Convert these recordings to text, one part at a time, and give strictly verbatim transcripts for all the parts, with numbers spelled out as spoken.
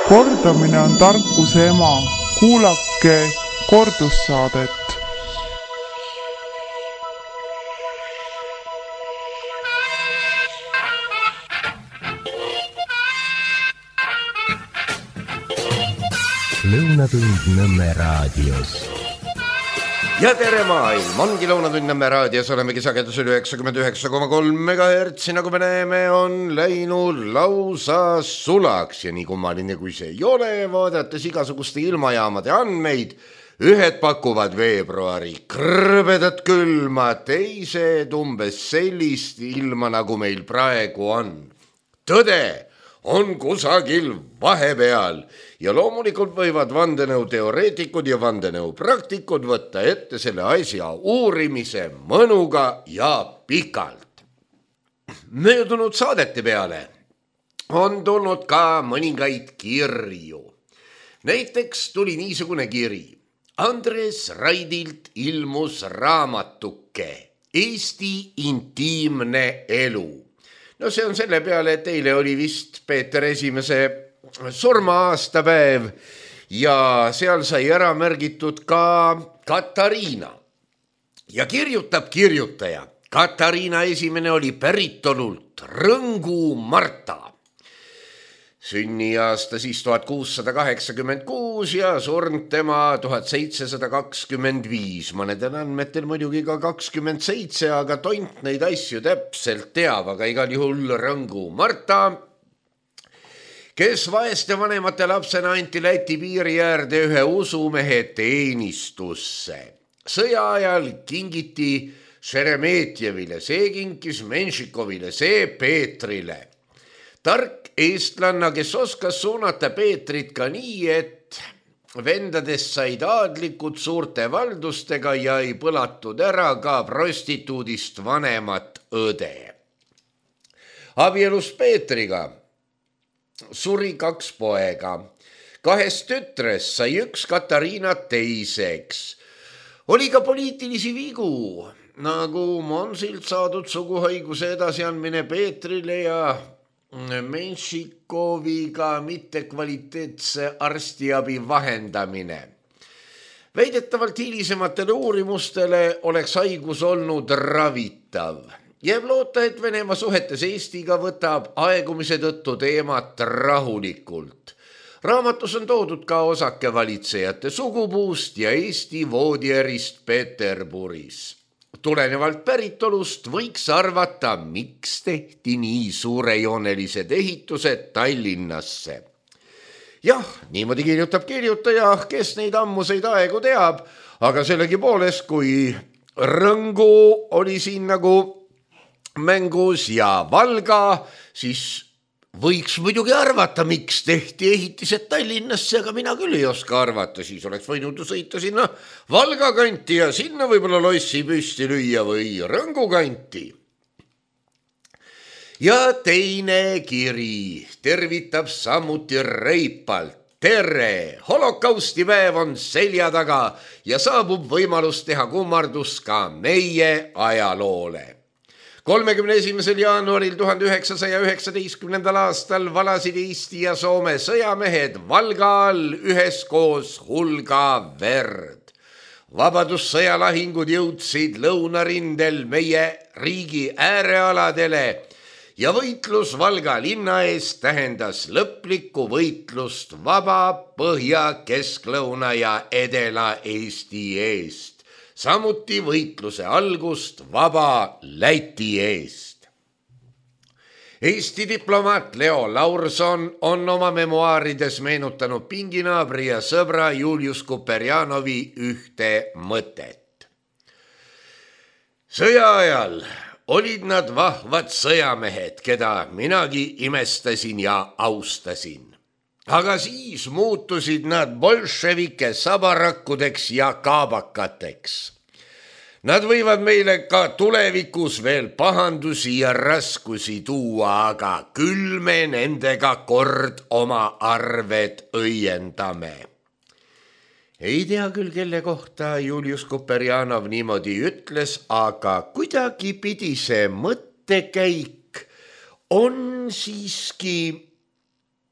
Kordamine on tarkuse ema. Kuulake kordussaadet. Lõunatund Nõmme raadios. Ja tere maailm, ongi Lõunatund Nõmme raadios, olemegi sagedusel üheksakümmend üheksa koma kolm megahertsi, nagu me näeme, on läinud lausa sulaks ja nii kummaline kui see ei ole, vaadates igasuguste ilmajaamade andmeid, ühed pakuvad veebruari krõbedat külma, teised umbes sellist ilma, nagu meil praegu on. Tõde on kusagil vahepeal ja loomulikult võivad vandenõuteoreetikud ja vandenõupraktikud võtta ette selle asja uurimise mõnuga ja pikalt. Möödunud saadete peale on tulnud ka mõningaid kirju. Näiteks tuli niisugune kiri. Andres Raidilt ilmus raamatuke Eesti intiimne elu. No see on selle peale, et eile oli vist Peeter esimese surma-aastapäev ja seal sai ära märgitud ka Katariina. Ja kirjutab kirjutaja. Katariina esimene oli päritolult Rõngu Marta. Sünniaasta siis tuhat kuussada kaheksakümmend kuus ja surnud tema tuhat seitsesada kakskümmend viis. Mõnedel andmetel muidugi ka kakskümmend seitse, aga tont neid asju täpselt teab, aga igal juhul Rõngu Marta, kes vaeste vanemate lapsena anti Läti piiri äärde ühe usumehe teenistusse. Sõja ajal kingiti Šeremetjevile, see kinkis Menšikovile, see Peetrile. Tark eestlanna, kes oskas suunata Peetrit ka nii, et vendadest said aadlikud suurte valdustega ja ei põlatud ära ka prostituudist vanemat õde. Abielus Peetriga suri kaks poega. Kahest tütrest sai üks Katariina teiseks. Oli ka poliitilisi vigu, nagu Monsilt saadud suguhaiguse edasiandmine Peetrile ja Menšikoviga mittekvaliteetse arstiabi vahendamine. Väidetavalt hilisematele uurimustele oleks haigus olnud ravitav. Jääb loota, et Venemaa suhetes Eestiga võtab aegumise tõttu teemat rahulikult. Raamatus on toodud ka osake valitsejate sugupuust ja Eesti voodiärist Peterburis. Tulenevalt päritolust võiks arvata, miks tehti nii suurejoonelised ehitused Tallinnasse. Jah, niimoodi kirjutab kirjutaja, kes neid ammuseid aegu teab, aga sellegi poolest, kui Rõngu oli siin nagu mängus ja Valga, siis võiks muidugi arvata, miks tehti ehitised Tallinnasse, aga mina küll ei oska arvata, siis oleks võinud sõita sinna Valga kanti ja sinna võib-olla lossi püsti lüüa või Rõngu kanti. Ja teine kiri tervitab samuti reipalt. Tere, holokaustipäev on selja taga ja saabub võimalus teha kummardus ka meie ajaloole. kolmekümne esimesel jaanuaril tuhande üheksasaja üheksateistkümnendal aastal valasid Eesti ja Soome sõjamehed Valgal üheskoos hulga verd. Vabadussõjalahingud jõudsid lõunarindel meie riigi äärealadele ja võitlus Valga linna eest tähendas lõplikku võitlust vaba Põhja, Kesklõuna ja Edela Eesti eest. Samuti võitluse algust vaba Läti eest. Eesti diplomaat Leo Laurson on oma memuaarides meenutanud pinginaabri ja sõbra Julius Kuperjanovi ühte mõtet. Sõja ajal olid nad vahvad sõjamehed, keda minagi imestasin ja austasin. Aga siis muutusid nad bolševike sabarakkudeks ja kaabakateks. Nad võivad meile ka tulevikus veel pahandusi ja raskusi tuua, aga küll me nendega kord oma arved õiendame. Ei tea küll, kelle kohta Julius Kuperjanov niimoodi ütles, aga kuidagi pidi see mõttekäik on siiski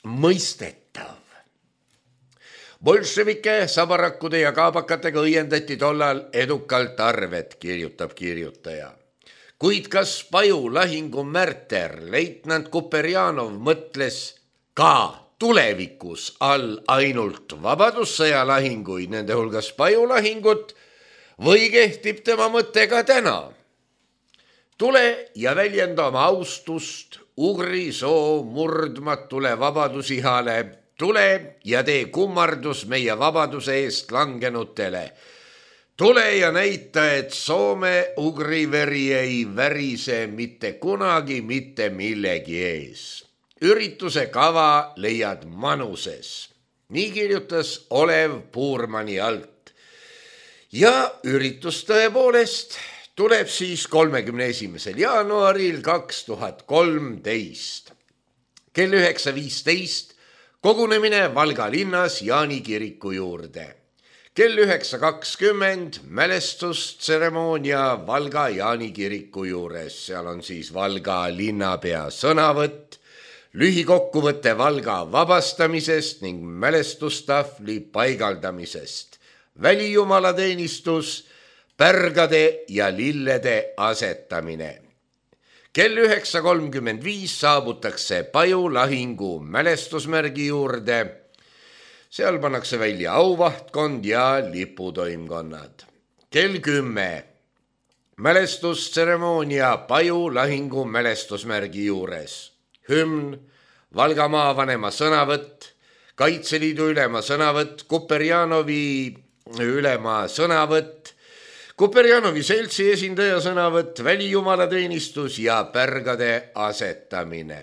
mõistetav. Bolševike, sabarakkude ja kaabakatega õiendati tollal edukalt arved, kirjutab kirjutaja. Kuid kas Paju lahingu märter, leitnant Kuperjanov mõtles ka tulevikus all ainult vabadussõja lahinguid, nende hulgas Paju lahingut, või kehtib tema mõte ka täna? Tule ja väljenda oma austust ugri soo murdmatule vabadusihale, tule ja tee kummardus meie vabaduse eest langenutele. Tule ja näita, et Soome ugri veri ei värise mitte kunagi mitte millegi ees. Ürituse kava leiad manuses. Nii kirjutas Olev Puurmani alt. Ja üritus tõepoolest tuleb siis kolmekümne esimesel jaanuaril kaks tuhat kolmteist. Kell üheksa viisteist kogunemine Valga linnas Jaani kiriku juurde. Kell üheksa kakskümmend mälestustseremoonia Valga Jaani kiriku juures. Seal on siis Valga linnapea sõnavõtt, lühikokkuvõte Valga vabastamisest ning mälestustahvli paigaldamisest, välijumalateenistus, pärgade ja lillede asetamine. Kell üheksa kolmkümmend viis saabutakse Paju lahingu mälestusmärgi juurde. Seal pannakse välja auvahtkond ja liputoimkonnad. Kell kümme mälestustseremoonia Paju lahingu mälestusmärgi juures. Hümn, Valga maavanema sõnavõtt, Kaitseliidu ülema sõnavõtt, Kuperjanovi ülema sõnavõtt, Kuperjanovi seltsi esindaja sõnavõtt, välijumalateenistus ja pärgade asetamine.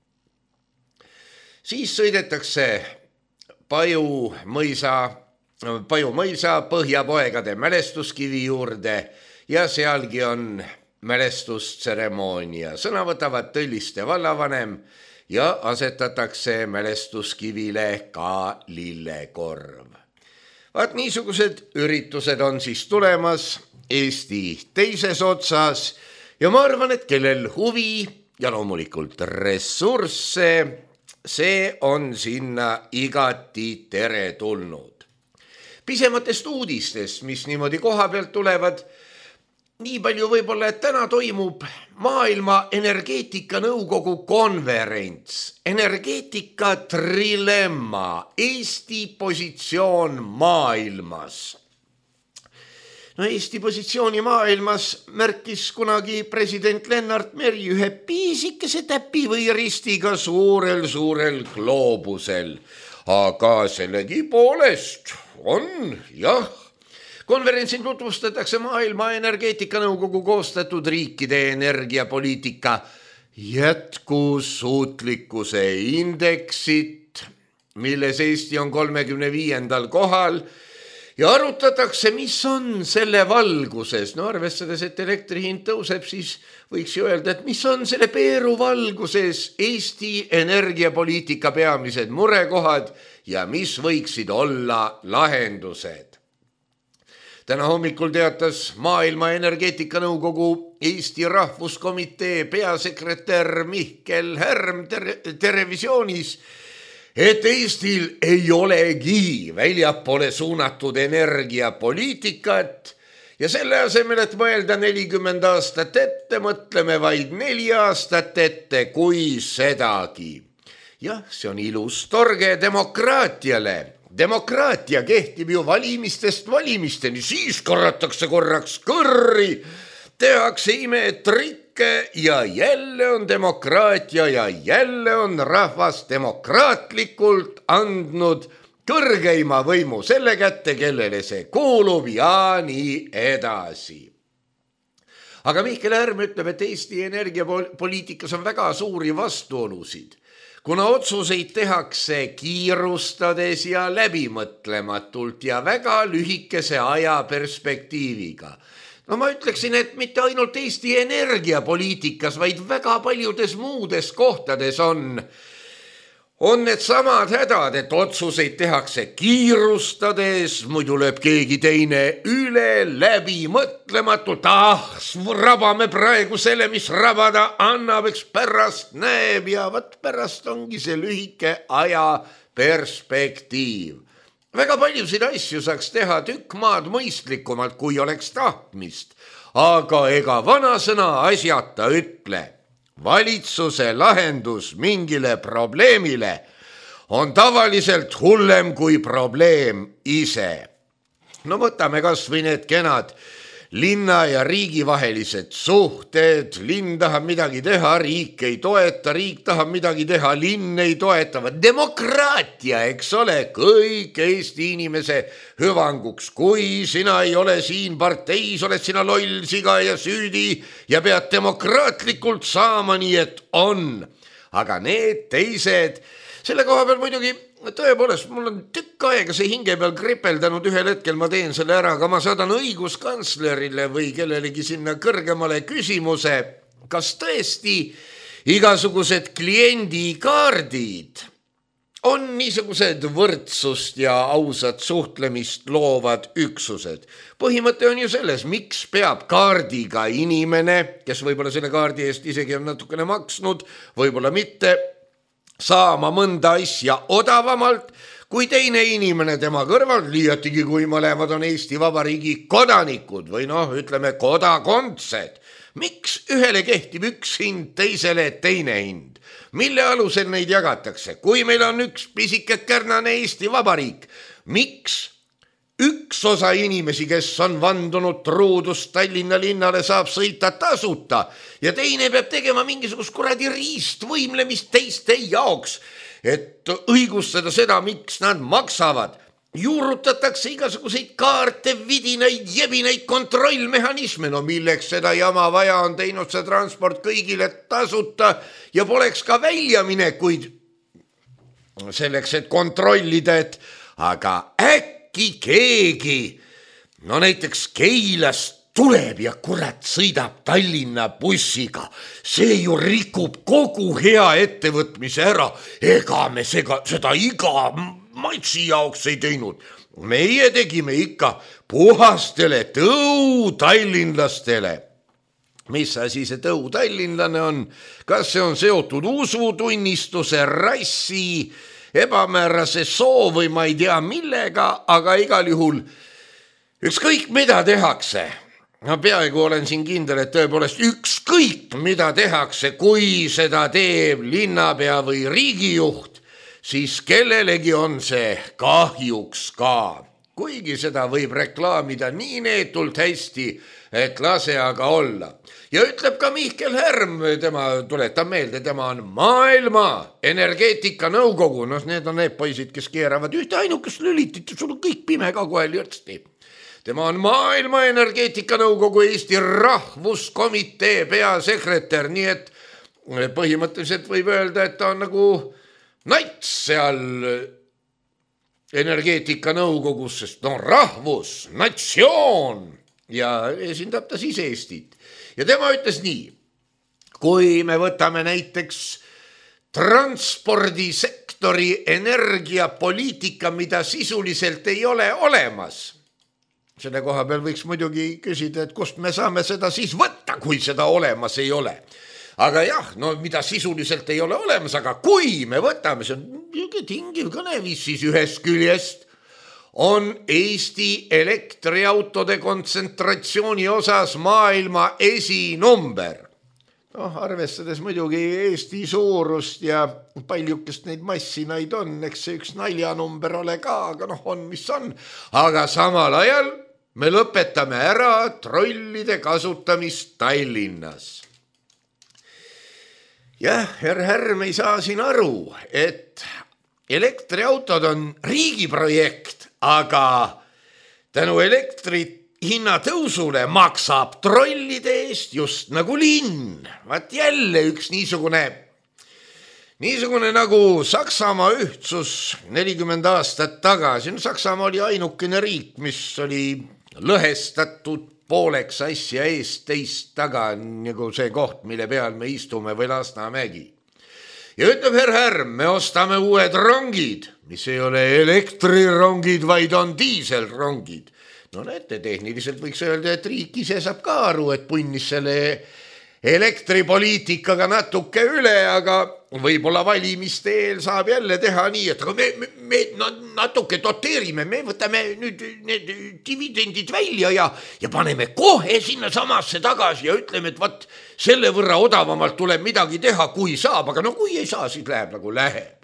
Siis sõidetakse Paju mõisa, Paju mõisa põhjapoegade mälestuskivi juurde ja sealgi on mälestustseremoonia. Sõna võtavad Tõlliste vallavanem ja asetatakse mälestuskivile ka lillekorv. Vaat niisugused üritused on siis tulemas Eesti teises otsas ja ma arvan, et kellel huvi ja loomulikult ressursse, see on sinna igati teretulnud. Pisematest uudistest, mis niimoodi koha pealt tulevad, nii palju võib-olla, et täna toimub Maailma Energeetikanõukogu konverents. Energeetika trilemma, Eesti positsioon maailmas. No Eesti positsiooni maailmas märkis kunagi president Lennart Meri ühe piisikese täpi või ristiga suurel, suurel gloobusel. Aga sellegi poolest on, jah. Konverentsil tutvustatakse Maailma Energeetikanõukogu koostatud riikide energiapoliitika jätkusuutlikkuse indeksit, milles Eesti on kolmekümne viiendal kohal ja arutatakse, mis on selle valguses. No arvestades, et elektri hind tõuseb, siis võiks ju öelda, et mis on selle peeru valguses Eesti energiapoliitika peamised murekohad ja mis võiksid olla lahendused. Täna hommikul teatas Maailma Energeetikanõukogu Eesti Rahvuskomitee peasekretär Mihkel Härm televisioonis, et Eestil ei olegi väljapoole suunatud energiapoliitikat ja selle asemel, et mõelda nelikümmend aastat ette, mõtleme vaid neli aastat ette, kui sedagi. Jah, see on ilus torge demokraatiale. Demokraatia kehtib ju valimistest valimisteni, siis korratakse korraks kõrri, tehakse imetrikke ja jälle on demokraatia ja jälle on rahvas demokraatlikult andnud kõrgeima võimu selle kätte, kellele see kuulub ja nii edasi. Aga Mihkel Härm ütleb, et Eesti energiapoliitikas on väga suuri vastuolusid. Kuna otsuseid tehakse kiirustades ja läbimõtlematult ja väga lühikese aja perspektiiviga. No ma ütleksin, et mitte ainult Eesti energiapoliitikas, vaid väga paljudes muudes kohtades on on need samad hädad, et otsuseid tehakse kiirustades, muidu lööb keegi teine üle läbi mõtlematult. Ah, rabame praegu selle, mis rabada annab, eks pärast näeb ja võt pärast ongi see lühike aja perspektiiv. Väga paljusid asju saaks teha tükk maad mõistlikumalt, kui oleks tahtmist, aga ega vanasõna asjata ütle. Valitsuse lahendus mingile probleemile on tavaliselt hullem kui probleem ise. No võtame kas või need kenad linna ja riigi vahelised suhted, linn tahab midagi teha, riik ei toeta, riik tahab midagi teha, linn ei toeta. Demokraatia, eks ole, kõik Eesti inimese hüvanguks. Kui sina ei ole siin parteis, oled sina loll, siga ja süüdi ja pead demokraatlikult saama, nii et on. Aga need teised, selle koha peal muidugi tõepoolest, mul on tükk aega see hinge peal kripeldanud, ühel hetkel ma teen selle ära, aga ma saadan õiguskantslerile või kellelegi sinna kõrgemale küsimuse, kas tõesti igasugused kliendikaardid on niisugused võrdsust ja ausat suhtlemist loovad üksused. Põhimõte on ju selles, miks peab kaardiga inimene, kes võib-olla selle kaardi eest isegi on natukene maksnud, võib-olla mitte, saama mõnda asja odavamalt kui teine inimene tema kõrval, liiatigi kui mõlemad on Eesti Vabariigi kodanikud või noh, ütleme kodakondsed. Miks ühele kehtib üks hind, teisele teine hind? Mille alusel neid jagatakse? Kui meil on üks pisike kärnane Eesti Vabariik, miks üks osa inimesi, kes on vandunud truudust Tallinna linnale, saab sõita tasuta ja teine peab tegema mingisugust kuradi riistvõimlemist teiste jaoks, et õigustada seda, miks nad maksavad. Juurutatakse igasuguseid kaarte, vidinaid, jebinaid kontrollmehhanisme, no milleks seda jama vaja on, teinud see transport kõigile tasuta ja poleks ka väljaminekuid selleks, et kontrollida, et aga äkki keegi, no näiteks Keilast tuleb ja kurat sõidab Tallinna bussiga. See ju rikub kogu hea ettevõtmise ära. Ega me sega, seda iga matsi jaoks ei teinud. Meie tegime ikka puhastele tõu tallinlastele. Mis asi see tõu tallinlane on? Kas see on seotud usutunnistuse, rassi, ebamäärase soo või ma ei tea millega, aga igal juhul ükskõik mida tehakse. Ma peaaegu olen siin kindel, et tõepoolest ükskõik mida tehakse, kui seda teeb linnapea või riigijuht, siis kellelegi on see kahjuks ka. Kuigi seda võib reklaamida nii neetult hästi, et lase aga olla. Ja ütleb ka Mihkel Härm, tema tuletab meelde, tema on maailma energeetika nõukogu. No need on need poisid, kes keeravad ühte ainukest lülitit, sul on kõik pime ka kohe lürtsti. Tema on maailma energeetika nõukogu Eesti rahvuskomitee peasekretär, nii et põhimõtteliselt võib öelda, et ta on nagu nats seal energeetika nõukogus, sest no rahvus, natsioon ja esindab ta siis Eestit. Ja tema ütles nii, kui me võtame näiteks transpordisektori energiapoliitika, mida sisuliselt ei ole olemas. Selle koha peal võiks muidugi küsida, et kust me saame seda siis võtta, kui seda olemas ei ole. Aga jah, no mida sisuliselt ei ole olemas, aga kui me võtame, see on tingiv kõneviis, siis ühest küljest on Eesti elektriautode kontsentratsiooni osas maailma esinumber. No, arvestades muidugi Eesti suurust ja paljukest neid massinaid on, eks see üks naljanumber ole ka, aga noh, on mis on. Aga samal ajal me lõpetame ära trollide kasutamist Tallinnas. Jah, herr Härm ei saa siin aru, et elektriautod on riigi projekt, aga tänu elektri hinna tõusule maksab trollide eest just nagu linn. Vaat jälle üks niisugune, niisugune nagu Saksamaa ühtsus nelikümmend aastat tagasi. Saksamaa oli ainukene riik, mis oli lõhestatud pooleks asja eest teist taga, nagu see koht, mille peal me istume või Lasnamägi. ja ütleb härra Härm, me ostame uued rongid, mis ei ole elektrirongid, vaid on diiselrongid. No näete, tehniliselt võiks öelda, et riik ise saab ka aru, et punnis selle elektripoliitikaga natuke üle, aga võib-olla valimiste eel saab jälle teha nii, et aga me, me, me natuke doteerime, me võtame nüüd need dividendid välja ja, ja paneme kohe sinna samasse tagasi ja ütleme, et vaat selle võrra odavamalt tuleb midagi teha, kui saab, aga no kui ei saa, siis läheb nagu läheb.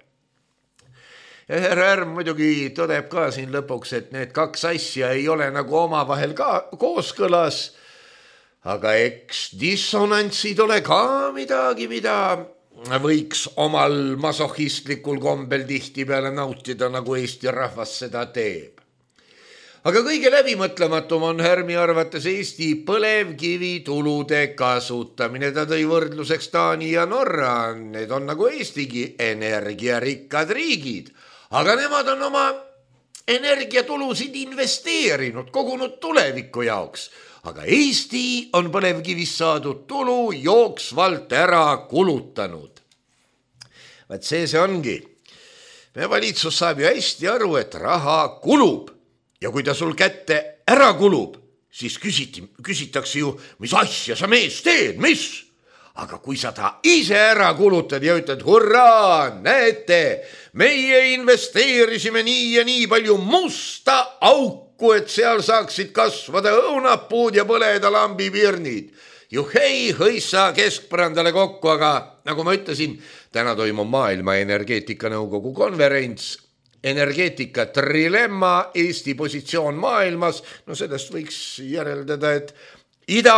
Ja härra Härm muidugi tõdeb ka siin lõpuks, et need kaks asja ei ole nagu omavahel ka kooskõlas, aga eks dissonantsid ole ka midagi, mida võiks omal masohistlikul kombel tihtipeale nautida, nagu Eesti rahvas seda teeb. Aga kõige läbimõtlematum on Härmi arvates Eesti põlevkivi tulude kasutamine. Ta tõi võrdluseks Taani ja Norra, need on nagu Eestigi energiarikkad riigid, aga nemad on oma energiatulusid investeerinud, kogunud tuleviku jaoks. Aga Eesti on põlevkivist saadud tulu jooksvalt ära kulutanud. Vaat see see ongi. Me valitsus saab ju hästi aru, et raha kulub. Ja kui ta sul kätte ära kulub, siis küsiti, küsitakse ju, mis asja sa mees teed, mis? Aga kui sa ta ise ära kulutad ja ütled, hurraa, näete, meie investeerisime nii ja nii palju musta auku, et seal saaksid kasvada õunapuud ja põleda lambipirnid. Juhei, hõissa keskpõrandale kokku, aga nagu ma ütlesin, täna toimub Maailma Energeetikanõukogu konverents. Energeetika trilemma, Eesti positsioon maailmas. No sellest võiks järeldada, et ida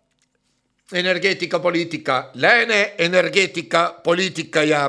energeetikapoliitika, lääne energeetikapoliitika ja,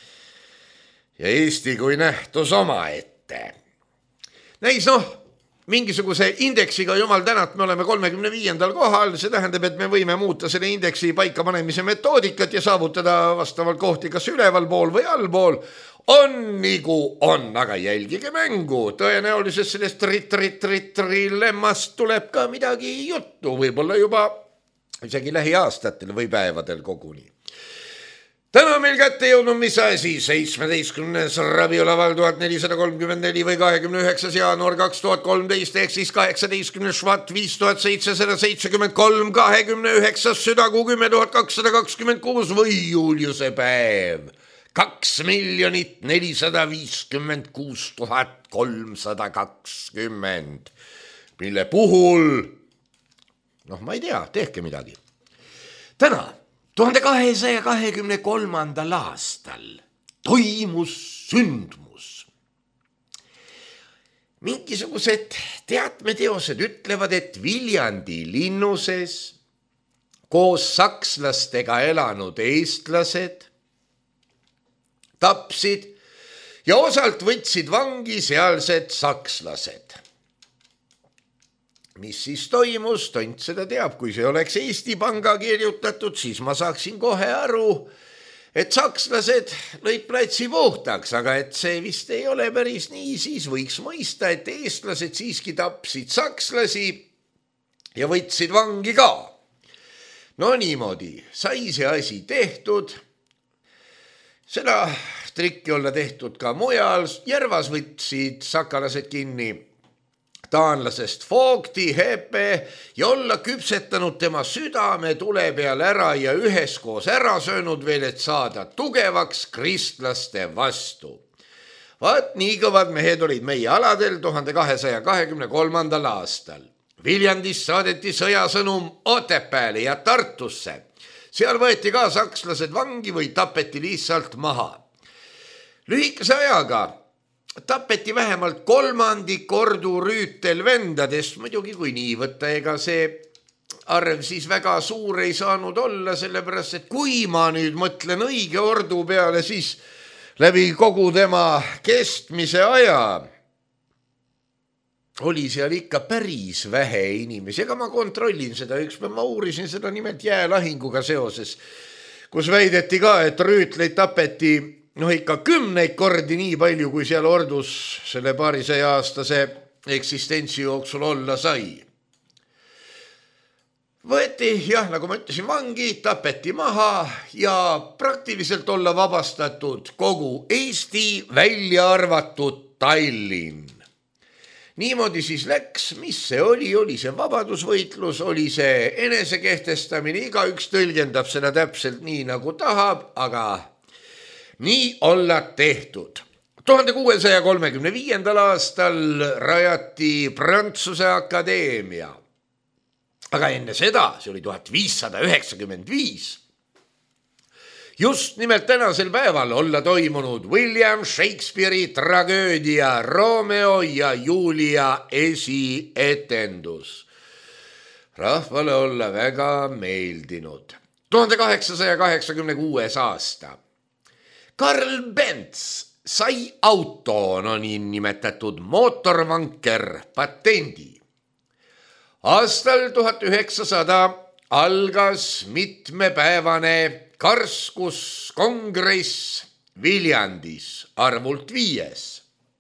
ja Eesti kui nähtus omaette. Näis noh, mingisuguse indeksiga, jumal tänat, me oleme kolmekümne viiendal kohal, see tähendab, et me võime muuta selle indeksi paikapanemise metoodikat ja saavutada vastavalt kohti kas ülevalpool või allpool. On nagu on, aga jälgige mängu. Tõenäoliselt sellest trit-trit-trit-trilemmast tuleb ka midagi juttu, võib-olla juba isegi lähiaastatel või päevadel koguni. Täna meil kätte jõudnud mis asi, seitsmeteistkümnes raviolaval tuhat nelisada kolmkümmend neli või kahekümne üheksas jaanuar kaks tuhat kolmteist ehk siis kaheksateistkümnes švat viis tuhat seitsesada seitsekümmend kolm, kahekümne üheksas südakuu kümme tuhat kakssada kakskümmend kuus või Juliuse päev. Kaks miljonit nelisada viiskümmend kuus tuhat kolmsada kakskümmend, mille puhul, noh ma ei tea, tehke midagi. Täna tuhande kahesaja kahekümne kolmandal aastal toimus sündmus. Mingisugused teatmeteosed ütlevad, et Viljandi linnuses koos sakslastega elanud eestlased tapsid ja osalt võtsid vangi sealsed sakslased. Mis siis toimus, tont seda teab, kui see oleks Eesti Panga kirjutatud, siis ma saaksin kohe aru, et sakslased lõid platsi puhtaks, aga et see vist ei ole päris nii, siis võiks mõista, et eestlased siiski tapsid sakslasi ja võtsid vangi ka. No niimoodi, sai see asi tehtud, seda trikki olla tehtud ka mujal, Järvas võtsid sakalased kinni taanlasest Fogti Hepe ja olla küpsetanud tema südame tule peal ära ja üheskoos ära söönud veel, et saada tugevaks kristlaste vastu. Vaat nii kõvad mehed olid meie aladel tuhande kahesaja kahekümne kolmandal aastal. Viljandist saadeti sõjasõnum Otepääle ja Tartusse. Seal võeti ka sakslased vangi või tapeti lihtsalt maha. Lühikese ajaga tapeti vähemalt kolmandik Ordu rüütelvendadest, muidugi kui nii võtta, ega see arv siis väga suur ei saanud olla, sellepärast et kui ma nüüd mõtlen õige Ordu peale, siis läbi kogu tema kestmise aja oli seal ikka päris vähe inimesi, ega ma kontrollin seda, ükspäev ma uurisin seda nimelt jäälahinguga seoses, kus väideti ka, et rüütleid tapeti noh ikka kümneid kordi nii palju, kui seal Ordus selle paarisaja aastase eksistentsi jooksul olla sai. võeti, jah, nagu ma ütlesin, vangi, tapeti maha ja praktiliselt olla vabastatud kogu Eesti, välja arvatud Tallinn. Niimoodi siis läks, mis see oli, oli see vabadusvõitlus, oli see enesekehtestamine, igaüks tõlgendab seda täpselt nii, nagu tahab, aga nii olla tehtud. tuhande kuuesaja kolmekümne viiendal aastal rajati Prantsuse Akadeemia. Aga enne seda, see oli tuhat viissada üheksakümmend viis, just nimelt tänasel päeval olla toimunud William Shakespeare'i tragöödia Romeo ja Julia esietendus. Rahvale olla väga meeldinud. tuhande kaheksasaja kaheksakümne kuues aasta. Karl Benz sai auto, no nii nimetatud mootorvanker patendi. Aastal tuhat üheksasada algas mitmepäevane Karskuskongress Viljandis, arvult viies.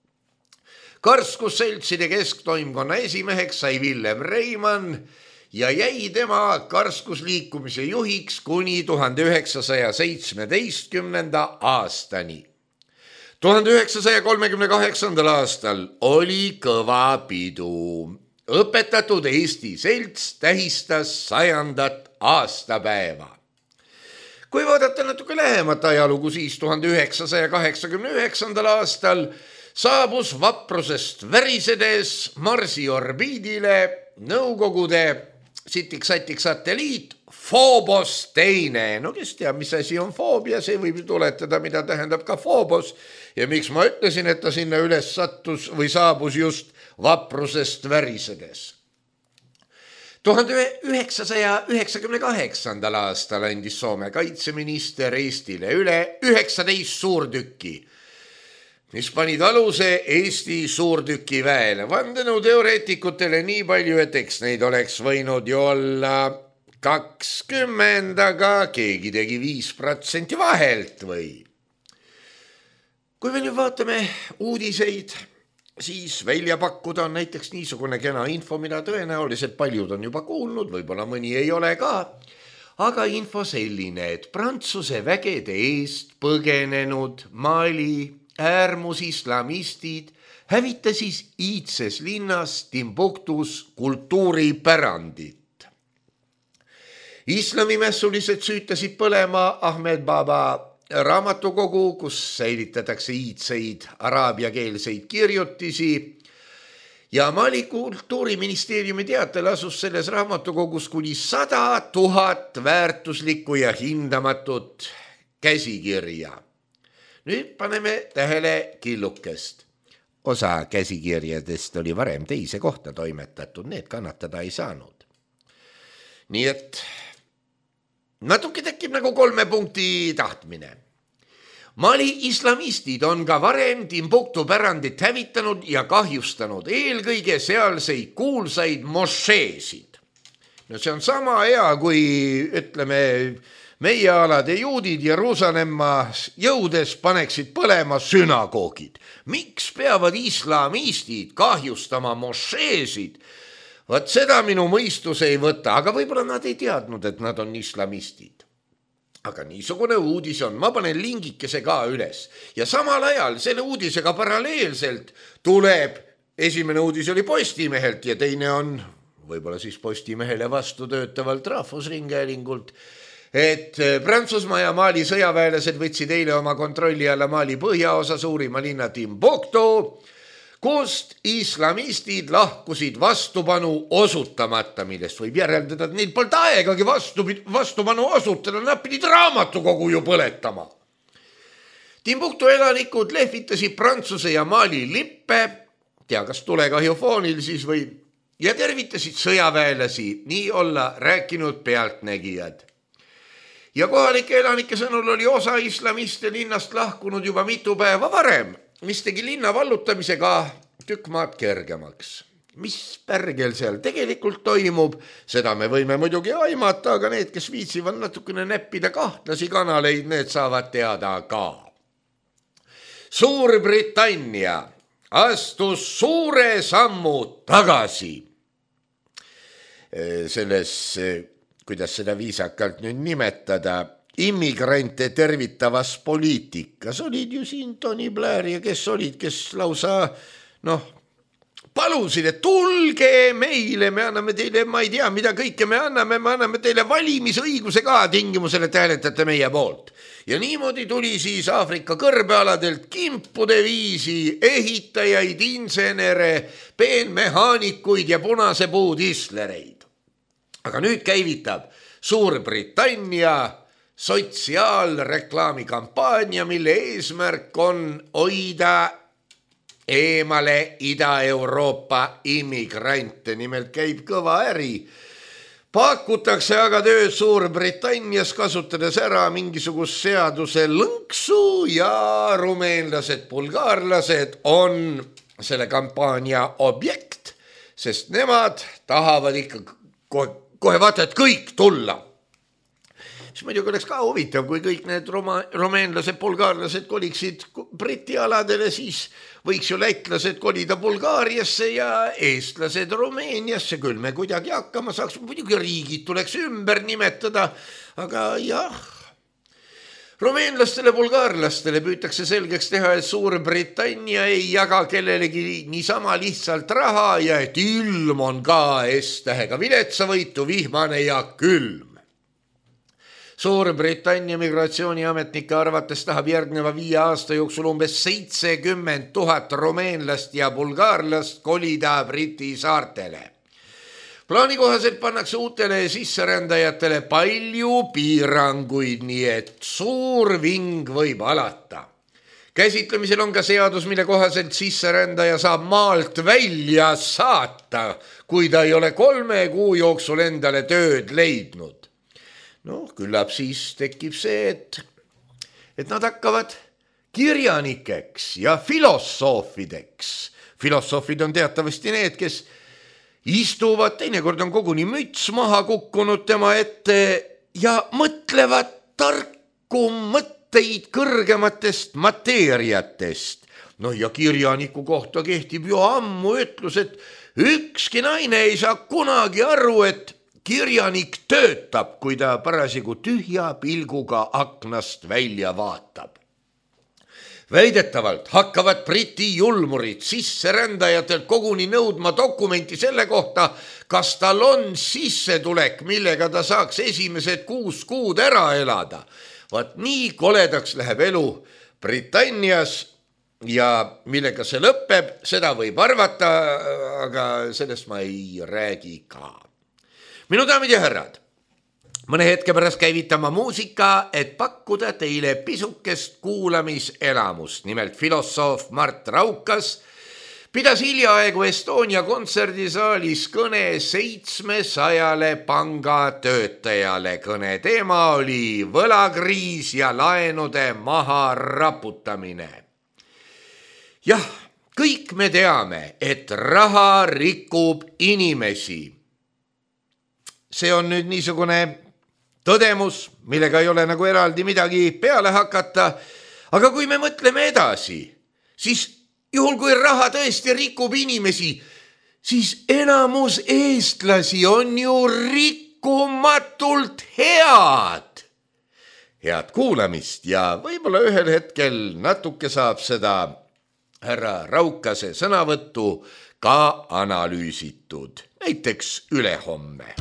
Karskusseltside kesktoimkonna esimeheks sai Villem Reimann ja jäi tema karskusliikumise juhiks kuni tuhande üheksasaja seitsmeteistkümnenda aastani. tuhande üheksasaja kolmekümne kaheksandal aastal oli kõva pidu. Õpetatud Eesti selts tähistas sajandat aastapäeva. Kui vaadata natuke lähemat ajalugu, siis tuhande üheksasaja kaheksakümne üheksandal aastal saabus vaprusest värisedes Marsi orbiidile Nõukogude sitik-satik satelliit Phobos teine. No kes teab, mis asi on foobia, see võib tuletada, mida tähendab ka Phobos. Ja miks ma ütlesin, et ta sinna üles sattus või saabus just vaprusest värisedes. tuhande üheksasaja üheksakümne kaheksandal aastal andis Soome kaitseminister Eestile üle üheksateist suurtükki, mis panid aluse Eesti suurtükiväele. Vandenõuteoreetikutele nii palju, et eks neid oleks võinud ju olla kakskümmend, aga keegi tegi viis protsenti vahelt või. Kui me nüüd vaatame uudiseid, siis välja pakkuda on näiteks niisugune kena info, mida tõenäoliselt paljud on juba kuulnud, võib-olla mõni ei ole ka, aga info selline, et Prantsuse vägede eest põgenenud Mali äärmusislamistid hävitasid iidses linnas Timbuktus kultuuripärandit. Islamimässulised süütasid põlema Ahmed Baba raamatukogu, kus säilitatakse iidseid araabiakeelseid kirjutisi ja Mali kultuuriministeeriumi teatel asus selles raamatukogus kuni sada tuhat väärtuslikku ja hindamatut käsikirja. Nüüd paneme tähele killukest. Osa käsikirjadest oli varem teise kohta toimetatud, need kannatada ei saanud. Nii et natuke tekib nagu kolme punkti tahtmine. Mali islamistid on ka varem Timbuktu pärandit hävitanud ja kahjustanud eelkõige sealseid kuulsaid mošeesid. No see on sama hea, kui ütleme meie alade juudid Jeruusalemma jõudes paneksid põlema sünagoogid. Miks peavad islamistid kahjustama mošeesid? Vaat seda minu mõistus ei võta, aga võib-olla nad ei teadnud, et nad on islamistid. Aga niisugune uudis on, ma panen lingikese ka üles. Ja samal ajal selle uudisega paralleelselt tuleb, esimene uudis oli Postimehelt ja teine on, võib-olla siis Postimehele vastu töötavalt Rahvusringhäälingult, et Prantsusmaa ja Mali sõjaväelased võtsid eile oma kontrolli alla Mali põhjaosa suurima linna Timbuktu, kust islamistid lahkusid vastupanu osutamata, millest võib järeldada, et neil polnud aegagi vastu, vastupanu osutada, nad pidid raamatukogu ju põletama. Timbuktu elanikud lehvitasid Prantsuse ja Mali lippe, tea kas tulekahju foonil siis või, ja tervitasid sõjaväelasi, nii olla rääkinud pealtnägijad. Ja kohalike elanike sõnul oli osa islamiste linnast lahkunud juba mitu päeva varem, mis tegi linna vallutamisega tükk maad kergemaks. Mis pärgel seal tegelikult toimub, seda me võime muidugi aimata, aga need, kes viitsivad natukene näppida kahtlasi kanaleid, need saavad teada ka. Suurbritannia astus suure sammu tagasi selles kuidas seda viisakalt nüüd nimetada, immigrante tervitavas poliitikas olid ju siin Tony Blair ja kes olid, kes lausa noh, palusid, et tulge meile, me anname teile, ma ei tea, mida kõike me anname, me anname teile valimisõiguse ka tingimusele, et hääletate meie poolt. Ja niimoodi tuli siis Aafrika kõrbealadelt kimpude viisi ehitajaid, insenere, peenmehaanikuid ja punase puu tislereid. Aga nüüd käivitab Suurbritannia sotsiaalreklaamikampaania, mille eesmärk on hoida eemale Ida-Euroopa immigrante. Nimelt käib kõva äri. Pakutakse aga tööd Suurbritannias, kasutades ära mingisugust seaduse lõnksu ja rumeenlased, bulgaarlased on selle kampaania objekt, sest nemad tahavad ikka kohe, kohe vaata, et kõik tulla. Siis muidugi oleks ka huvitav, kui kõik need roma, romeenlased, bulgaarlased koliksid Briti aladele, siis võiks ju lätlased kolida Bulgaariasse ja eestlased Rumeeniasse, küll me kuidagi hakkama saaks, muidugi riigid tuleks ümber nimetada, aga jah, rumeenlastele, bulgaarlastele püütakse selgeks teha, et Suurbritannia ei jaga kellelegi niisama lihtsalt raha ja et ilm on ka S-tähega viletsavõitu, vihmane ja külm. Suurbritannia migratsiooniametnike arvates tahab järgneva viie aasta jooksul umbes seitsekümmend tuhat rumeenlast ja bulgaarlast kolida Briti saartele. Plaani kohaselt pannakse uutele sisserändajatele palju piiranguid, nii et suur ving võib alata. Käsitlemisel on ka seadus, mille kohaselt sisserändaja saab maalt välja saata, kui ta ei ole kolme kuu jooksul endale tööd leidnud. No, küllap siis tekib see, et, et nad hakkavad kirjanikeks ja filosoofideks. Filosoofid on teatavasti need, kes istuvad, teinekord on koguni müts maha kukkunud tema ette ja mõtlevad tarku mõtteid kõrgematest mateeriatest. No ja kirjaniku kohta kehtib ju ammu ütlus, et ükski naine ei saa kunagi aru, et kirjanik töötab, kui ta parasigu tühja pilguga aknast välja vaatab. Väidetavalt hakkavad Briti julmurid sisserändajatelt koguni nõudma dokumenti selle kohta, kas tal on sissetulek, millega ta saaks esimesed kuus kuud ära elada. Vaat nii koledaks läheb elu Britannias ja millega see lõpeb, seda võib arvata, aga sellest ma ei räägi ka. Minu daamid ja härrad, mõne hetke pärast käivitama muusika, et pakkuda teile pisukest kuulamiselamust. Nimelt filosoof Mart Raukas pidas hiljaaegu Estonia kontserdisaalis kõne seitsmesajale pangatöötajale. Kõne teema oli võlakriis ja laenude maha raputamine. Jah, kõik me teame, et raha rikub inimesi. See on nüüd niisugune tõdemus, millega ei ole nagu eraldi midagi peale hakata, aga kui me mõtleme edasi, siis juhul kui raha tõesti rikub inimesi, siis enamus eestlasi on ju rikkumatult head. Head kuulamist ja võib-olla ühel hetkel natuke saab seda härra Raukase sõnavõttu ka analüüsitud, näiteks ülehomme.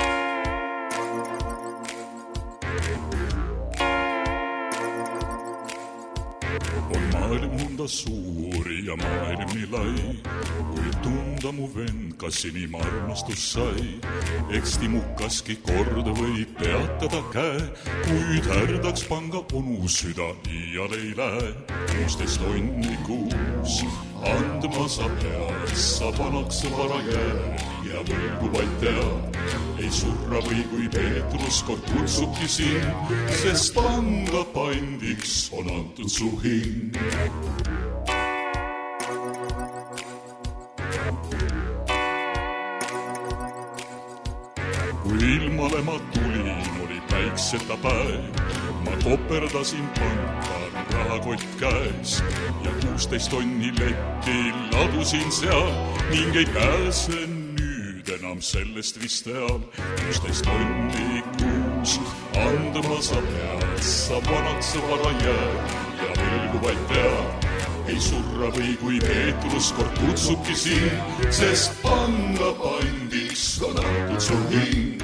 On maailm mõnda suuri ja maailm nii lai, kui tunda mu vend, kas inim armastus sai. Eks timukaski kord võib peatada käe, kuid härdaks panga onu süda iial ei lähe. kuusteist tonni kuus andma sa pead, sa vanaks vara jää ja võlgu vaid tead. Ei surra või kui Peetrus kord kutsubki siin, sest panga pandiks on antud su hing. Kui ilmale ma tulin, oli päikseta päev, ma koperdasin panka rahakott käes ja kuusteist tonni letti ladusin seal ning ei pääse nüüd nüüd enam sellest vist teab, üksteist tonni kuus. Andma sa pead, sa vanaks vara jääd ja võlgu vaid tead. Ei surra või kui Peetrus kord kutsubki siin, sest panga pandiks on antud sul hing.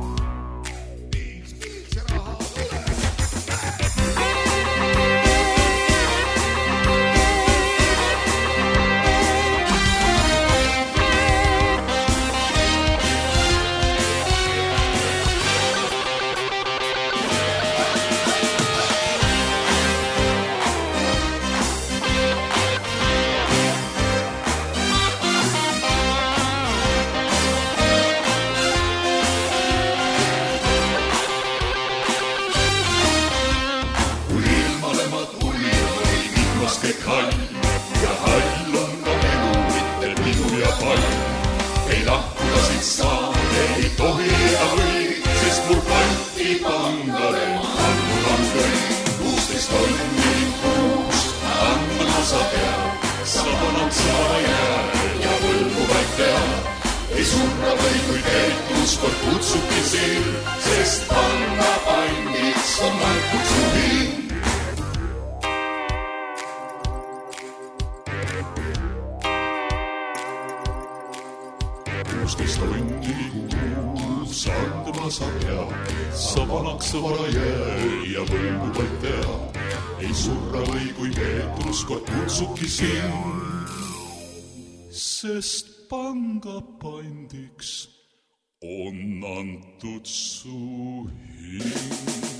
Sest panga pandiks on antud su hing.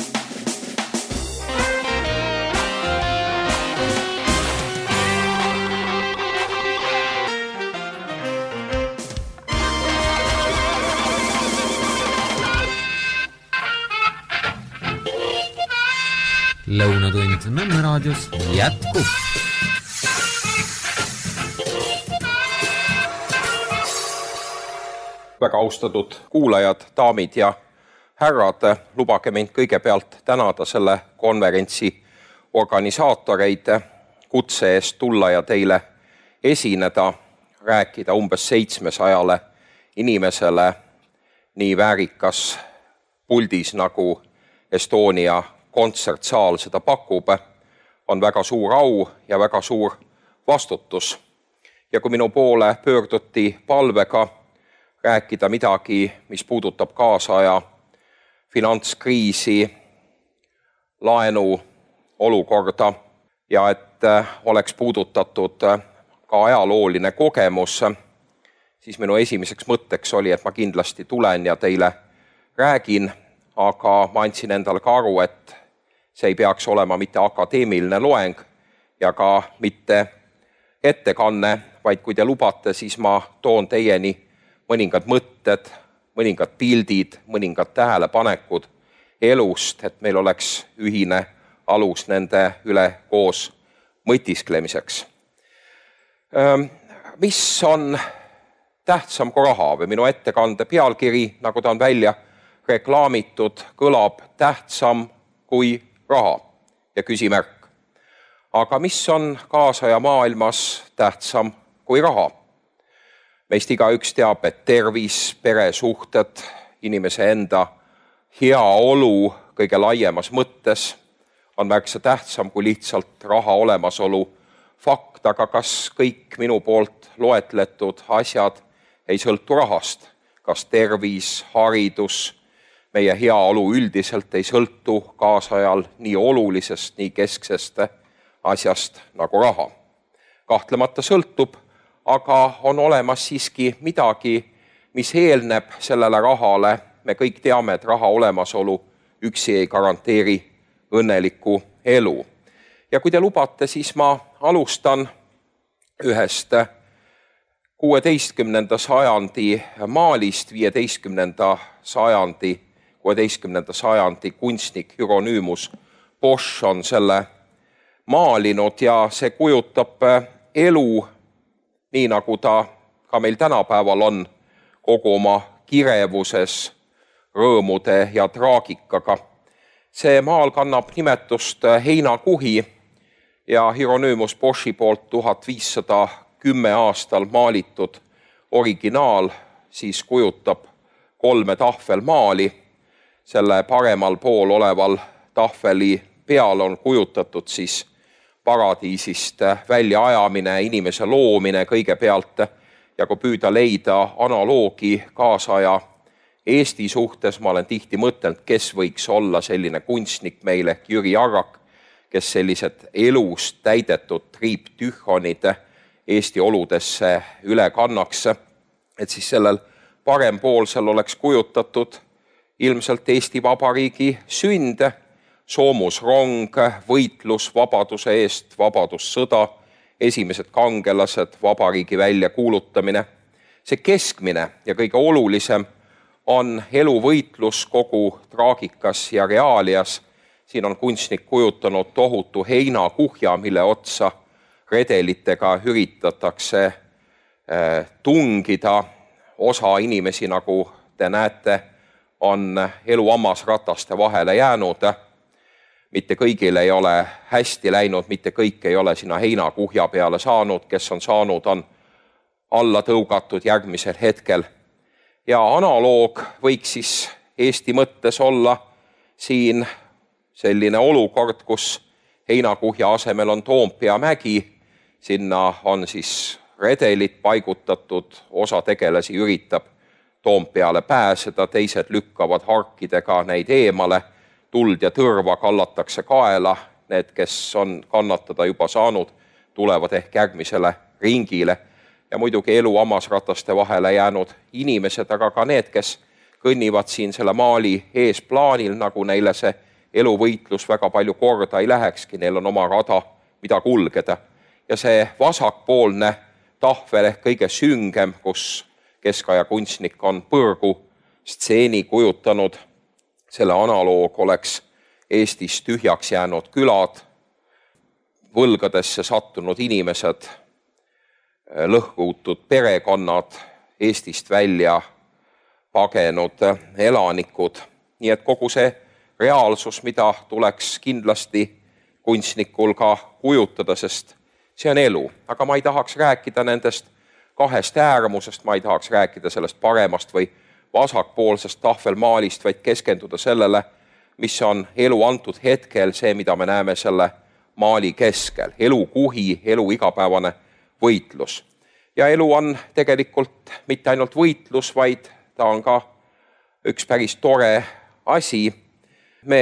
Lõunatund Nõmme raadios jätkub. Väga austatud kuulajad, daamid ja härrad, lubage mind kõigepealt tänada selle konverentsi organisaatoreid kutse eest tulla ja teile esineda, rääkida umbes seitsmesajale inimesele nii väärikas puldis nagu Estonia kontsertsaal seda pakub, on väga suur au ja väga suur vastutus. Ja kui minu poole pöörduti palvega rääkida midagi, mis puudutab kaasaja finantskriisi, laenu olukorda ja et oleks puudutatud ka ajalooline kogemus, siis minu esimeseks mõtteks oli, et ma kindlasti tulen ja teile räägin, aga ma andsin endale ka aru, et see ei peaks olema mitte akadeemiline loeng ja ka mitte ettekanne, vaid kui te lubate, siis ma toon teieni mõningad mõtted, mõningad pildid, mõningad tähelepanekud elust, et meil oleks ühine alus nende üle koos mõtisklemiseks. Mis on tähtsam kui raha või minu ettekande pealkiri, nagu ta on välja reklaamitud, kõlab tähtsam kui raha ja küsimärk. Aga mis on kaasaja maailmas tähtsam kui raha? Meist igaüks teab, et tervis, peresuhted, inimese enda heaolu kõige laiemas mõttes on märksa tähtsam kui lihtsalt raha olemasolu fakt, aga kas kõik minu poolt loetletud asjad ei sõltu rahast? Kas tervis, haridus, meie heaolu üldiselt ei sõltu kaasajal nii olulisest, nii kesksest asjast nagu raha? Kahtlemata sõltub, aga on olemas siiski midagi, mis eelneb sellele rahale. Me kõik teame, et raha olemasolu üksi ei garanteeri õnnelikku elu. Ja kui te lubate, siis ma alustan ühest kuueteistkümnenda sajandi maalist, viieteistkümnenda sajandi, kuueteistkümnenda sajandi kunstnik Hieronymus Bosch on selle maalinud ja see kujutab elu nii nagu ta ka meil tänapäeval on kogu oma kirevuses, rõõmude ja traagikaga. See maal kannab nimetust Heinakuhi ja Hieronymus Boschi poolt tuhat viissada kümme aastal maalitud originaal siis kujutab kolme tahvelmaali. Selle paremal pool oleval tahveli peal on kujutatud siis paradiisist välja ajamine, inimese loomine kõigepealt ja kui püüda leida analoogi kaasaja Eesti suhtes, ma olen tihti mõtelnud, kes võiks olla selline kunstnik meile ehk Jüri Arrak, kes sellised elust täidetud triiptühhonid Eesti oludesse üle kannaks, et siis sellel parempoolsel oleks kujutatud ilmselt Eesti Vabariigi sünd, soomusrong, võitlus vabaduse eest, vabadussõda, esimesed kangelased, vabariigi väljakuulutamine. See keskmine ja kõige olulisem on eluvõitlus kogu traagikas ja reaalias. Siin on kunstnik kujutanud tohutu heinakuhja, mille otsa redelitega üritatakse tungida. Osa inimesi, nagu te näete, on elu hammasrataste vahele jäänud. Mitte kõigil ei ole hästi läinud, mitte kõik ei ole sinna heinakuhja peale saanud. Kes on saanud, on alla tõugatud järgmisel hetkel. Ja analoog võiks siis Eesti mõttes olla siin selline olukord, kus heinakuhja asemel on Toompea mägi. Sinna on siis redelid paigutatud, osa tegelasi üritab Toompeale pääseda, teised lükkavad harkidega neid eemale, tuld ja tõrva kallatakse kaela. Need, kes on kannatada juba saanud, tulevad ehk järgmisele ringile. Ja muidugi elu hammasrataste vahele jäänud inimesed, aga ka need, kes kõnnivad siin selle maali eesplaanil, nagu neile see eluvõitlus väga palju korda ei lähekski, neil on oma rada, mida kulgeda. Ja see vasakpoolne tahvel ehk kõige süngem, kus keskaja kunstnik on põrgu stseeni kujutanud, selle analoog oleks Eestis tühjaks jäänud külad, võlgadesse sattunud inimesed, lõhkutud perekonnad, Eestist välja pagenud elanikud. Nii et kogu see reaalsus, mida tuleks kindlasti kunstnikul ka kujutada, sest see on elu. Aga ma ei tahaks rääkida nendest kahest äärmusest, ma ei tahaks rääkida sellest paremast või vasakpoolsest tahvelmaalist, vaid keskenduda sellele, mis on elu antud hetkel, see, mida me näeme selle maali keskel. Elu kuhi, elu igapäevane võitlus. Ja elu on tegelikult mitte ainult võitlus, vaid ta on ka üks päris tore asi. Me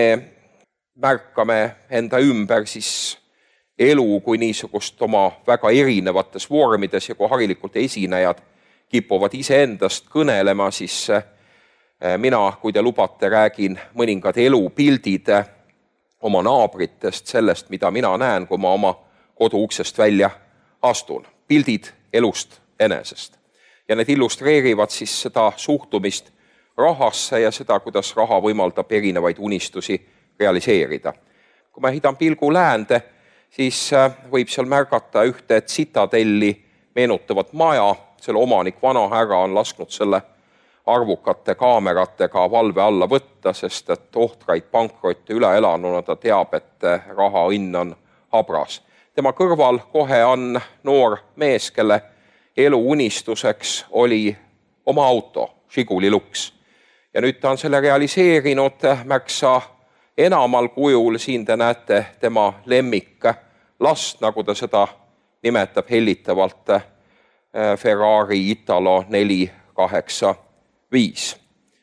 märkame enda ümber siis elu kui niisugust oma väga erinevates vormides ja kui harilikult esinejad kipuvad iseendast kõnelema, siis mina, kui te lubate, räägin mõningad elupildid oma naabritest, sellest, mida mina näen, kui ma oma koduuksest välja astun. Pildid elust enesest. Ja need illustreerivad siis seda suhtumist rahasse ja seda, kuidas raha võimaldab erinevaid unistusi realiseerida. Kui ma hidan pilgu läände, siis võib seal märgata ühte tsitadelli meenutavat maja. Selle omanik vana härra on lasknud selle arvukate kaameratega valve alla võtta, sest et ohtraid pankrotte üle elanuna ta teab, et raha õnn on habras. Tema kõrval kohe on noor mees, kelle elu unistuseks oli oma auto, Žiguli Lux. Ja nüüd ta on selle realiseerinud märksa enamal kujul. Siin te näete tema lemmik last, nagu ta seda nimetab hellitavalt, Ferrari Italo neli kaheksa viis.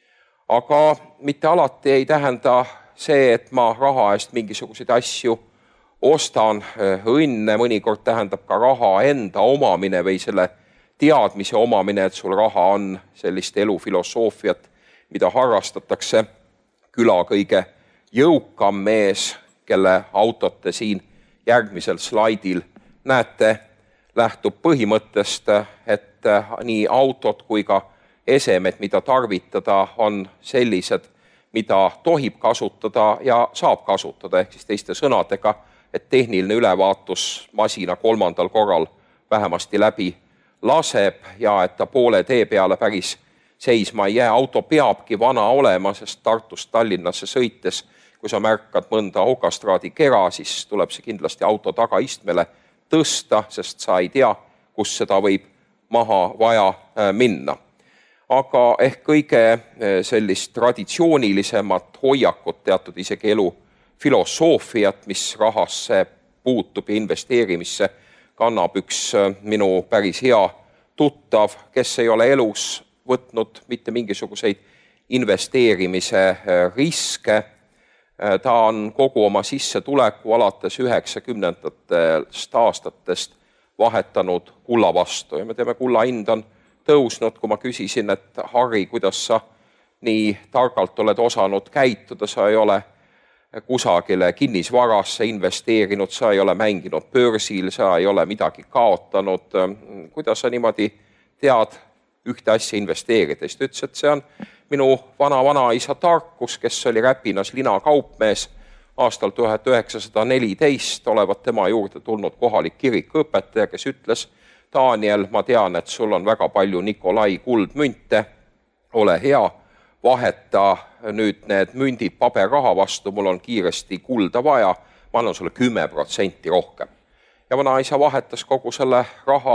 Aga mitte alati ei tähenda see, et ma raha eest mingisuguseid asju ostan. Õnne mõnikord tähendab ka raha enda omamine või selle teadmise omamine, et sul raha on, sellist elufilosoofiat, mida harrastatakse. Küla kõige jõukam mees, kelle autot te siin järgmisel slaidil näete, lähtub põhimõttest, et nii autod kui ka esemed, mida tarvitada, on sellised, mida tohib kasutada ja saab kasutada, ehk siis teiste sõnadega, et tehniline ülevaatus masina kolmandal korral vähemasti läbi laseb ja et ta poole tee peale päris seisma ei jää. Auto peabki vana olema, sest Tartust Tallinnasse sõites, kui sa märkad mõnda okastraadi kera, siis tuleb see kindlasti auto tagaistmele tõsta, sest sa ei tea, kus seda võib maha vaja minna. aga ehk kõige sellist traditsioonilisemat hoiakut, teatud isegi elu filosoofiat, mis rahasse puutub ja investeerimisse, kannab üks minu päris hea tuttav, kes ei ole elus võtnud mitte mingisuguseid investeerimise riske. Ta on kogu oma sissetuleku alates üheksakümnendatest aastatest vahetanud kulla vastu ja me teame, kulla hind on tõusnud, kui ma küsisin, et Harri, kuidas sa nii targalt oled osanud käituda, sa ei ole kusagile kinnisvarasse investeerinud, sa ei ole mänginud börsil, sa ei ole midagi kaotanud, kuidas sa niimoodi tead ühte asja investeerida. Siis ta ütles, et see on minu vana-vanaisa tarkus, kes oli Räpinas linakaupmees aastal tuhat üheksasada neliteist, olevat tema juurde tulnud kohalik kirikuõpetaja, kes ütles, Daniel, ma tean, et sul on väga palju Nikolai kuldmünte, ole hea, vaheta nüüd need mündid paberraha vastu, mul on kiiresti kulda vaja, ma annan sulle kümme protsenti rohkem. Ja vanaisa vahetas kogu selle raha,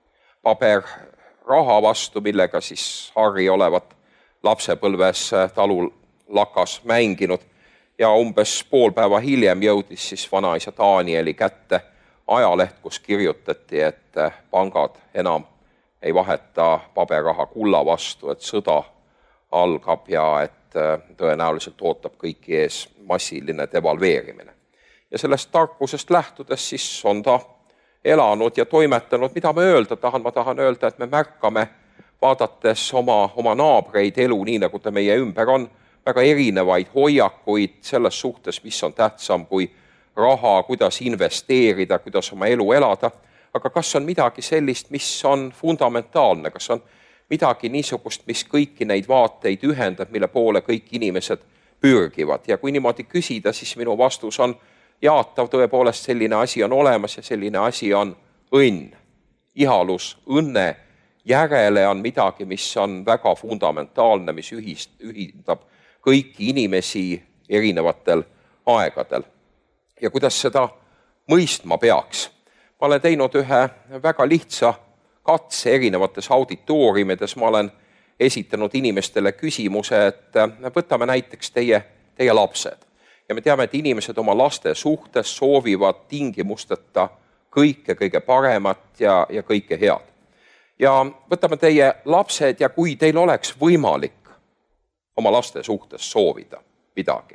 paberraha vastu, millega siis Harri olevat lapsepõlves talul lakas mänginud ja umbes pool päeva hiljem jõudis siis vanaisa Danieli kätte ajaleht, kus kirjutati, et pangad enam ei vaheta paberraha kulla vastu, et sõda algab ja et tõenäoliselt ootab kõiki ees massiline devalveerimine. Ja sellest tarkusest lähtudes siis on ta elanud ja toimetanud, mida ma öelda tahan, ma tahan öelda, et me märkame, vaadates oma, oma naabreid elu, nii nagu ta meie ümber on, väga erinevaid hoiakuid selles suhtes, mis on tähtsam kui raha, kuidas investeerida, kuidas oma elu elada, aga kas on midagi sellist, mis on fundamentaalne, kas on midagi niisugust, mis kõiki neid vaateid ühendab, mille poole kõik inimesed pürgivad. Ja kui niimoodi küsida, siis minu vastus on jaatav, tõepoolest selline asi on olemas ja selline asi on õnn. Ihalus, õnne järele on midagi, mis on väga fundamentaalne, mis ühist, ühindab kõiki inimesi erinevatel aegadel. Ja kuidas seda mõistma peaks? Ma olen teinud ühe väga lihtsa katse erinevates auditooriumides, ma olen esitanud inimestele küsimuse, et võtame näiteks teie, teie lapsed. Ja me teame, et inimesed oma laste suhtes soovivad tingimusteta kõike kõige paremat ja, ja kõike head. Ja võtame teie lapsed ja kui teil oleks võimalik oma laste suhtes soovida midagi,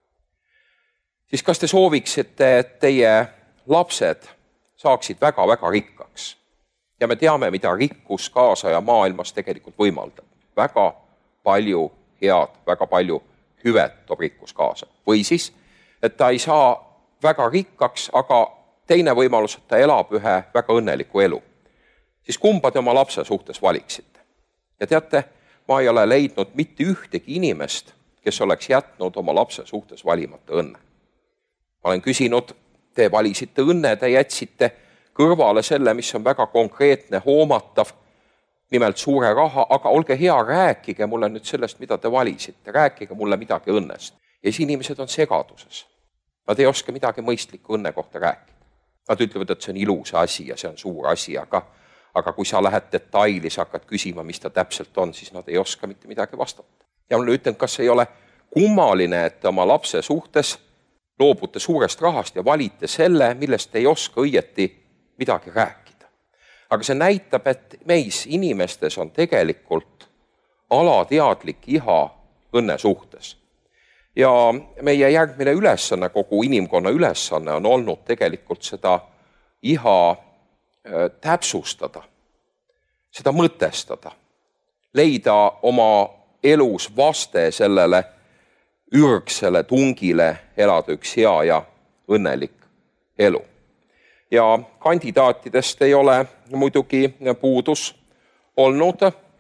siis kas te sooviksite, et teie lapsed saaksid väga-väga rikkaks? Ja me teame, mida rikkus kaasaja maailmas tegelikult võimaldab. Väga palju head, väga palju hüvet toob rikkus kaasa. Või siis, et ta ei saa väga rikkaks, aga teine võimalus, et ta elab ühe väga õnneliku elu. Siis kumba te oma lapse suhtes valiksite? Ja teate, ma ei ole leidnud mitte ühtegi inimest, kes oleks jätnud oma lapse suhtes valimata õnne. Ma olen küsinud, te valisite õnne, te jätsite kõrvale selle, mis on väga konkreetne, hoomatav, nimelt suure raha, aga olge hea, rääkige mulle nüüd sellest, mida te valisite, rääkige mulle midagi õnnest. Ja siis inimesed on segaduses. Nad ei oska midagi mõistlikku õnne kohta rääkida. Nad ütlevad, et see on ilus asi ja see on suur asi, aga, aga kui sa lähed detailis, hakkad küsima, mis ta täpselt on, siis nad ei oska mitte midagi vastata. Ja ma ütlen, kas ei ole kummaline, et oma lapse suhtes loobute suurest rahast ja valite selle, millest ei oska õieti midagi rääkida. Aga see näitab, et meis inimestes on tegelikult alateadlik iha õnne suhtes. Ja meie järgmine ülesanne, kogu inimkonna ülesanne on olnud tegelikult seda iha täpsustada, seda mõtestada, leida oma elus vaste sellele ürgsele tungile elada üks hea ja õnnelik elu. Ja kandidaatidest ei ole muidugi puudus olnud.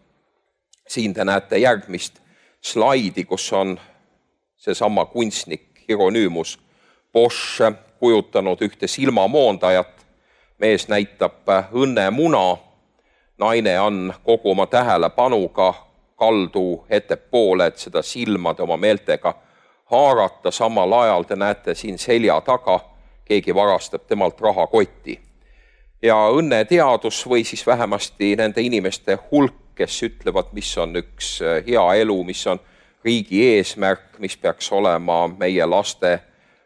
Siin te näete järgmist slaidi, kus on seesama kunstnik Hieronymus Bosch kujutanud ühte silmamoondajat. Mees näitab õnnemuna, naine on kogu oma tähelepanuga kaldu ettepoole, et seda silmade oma meeltega haarata. Samal ajal te näete siin selja taga, keegi varastab temalt rahakotti. Ja õnneteadus või siis vähemasti nende inimeste hulk, kes ütlevad, mis on üks hea elu, mis on riigi eesmärk, mis peaks olema meie laste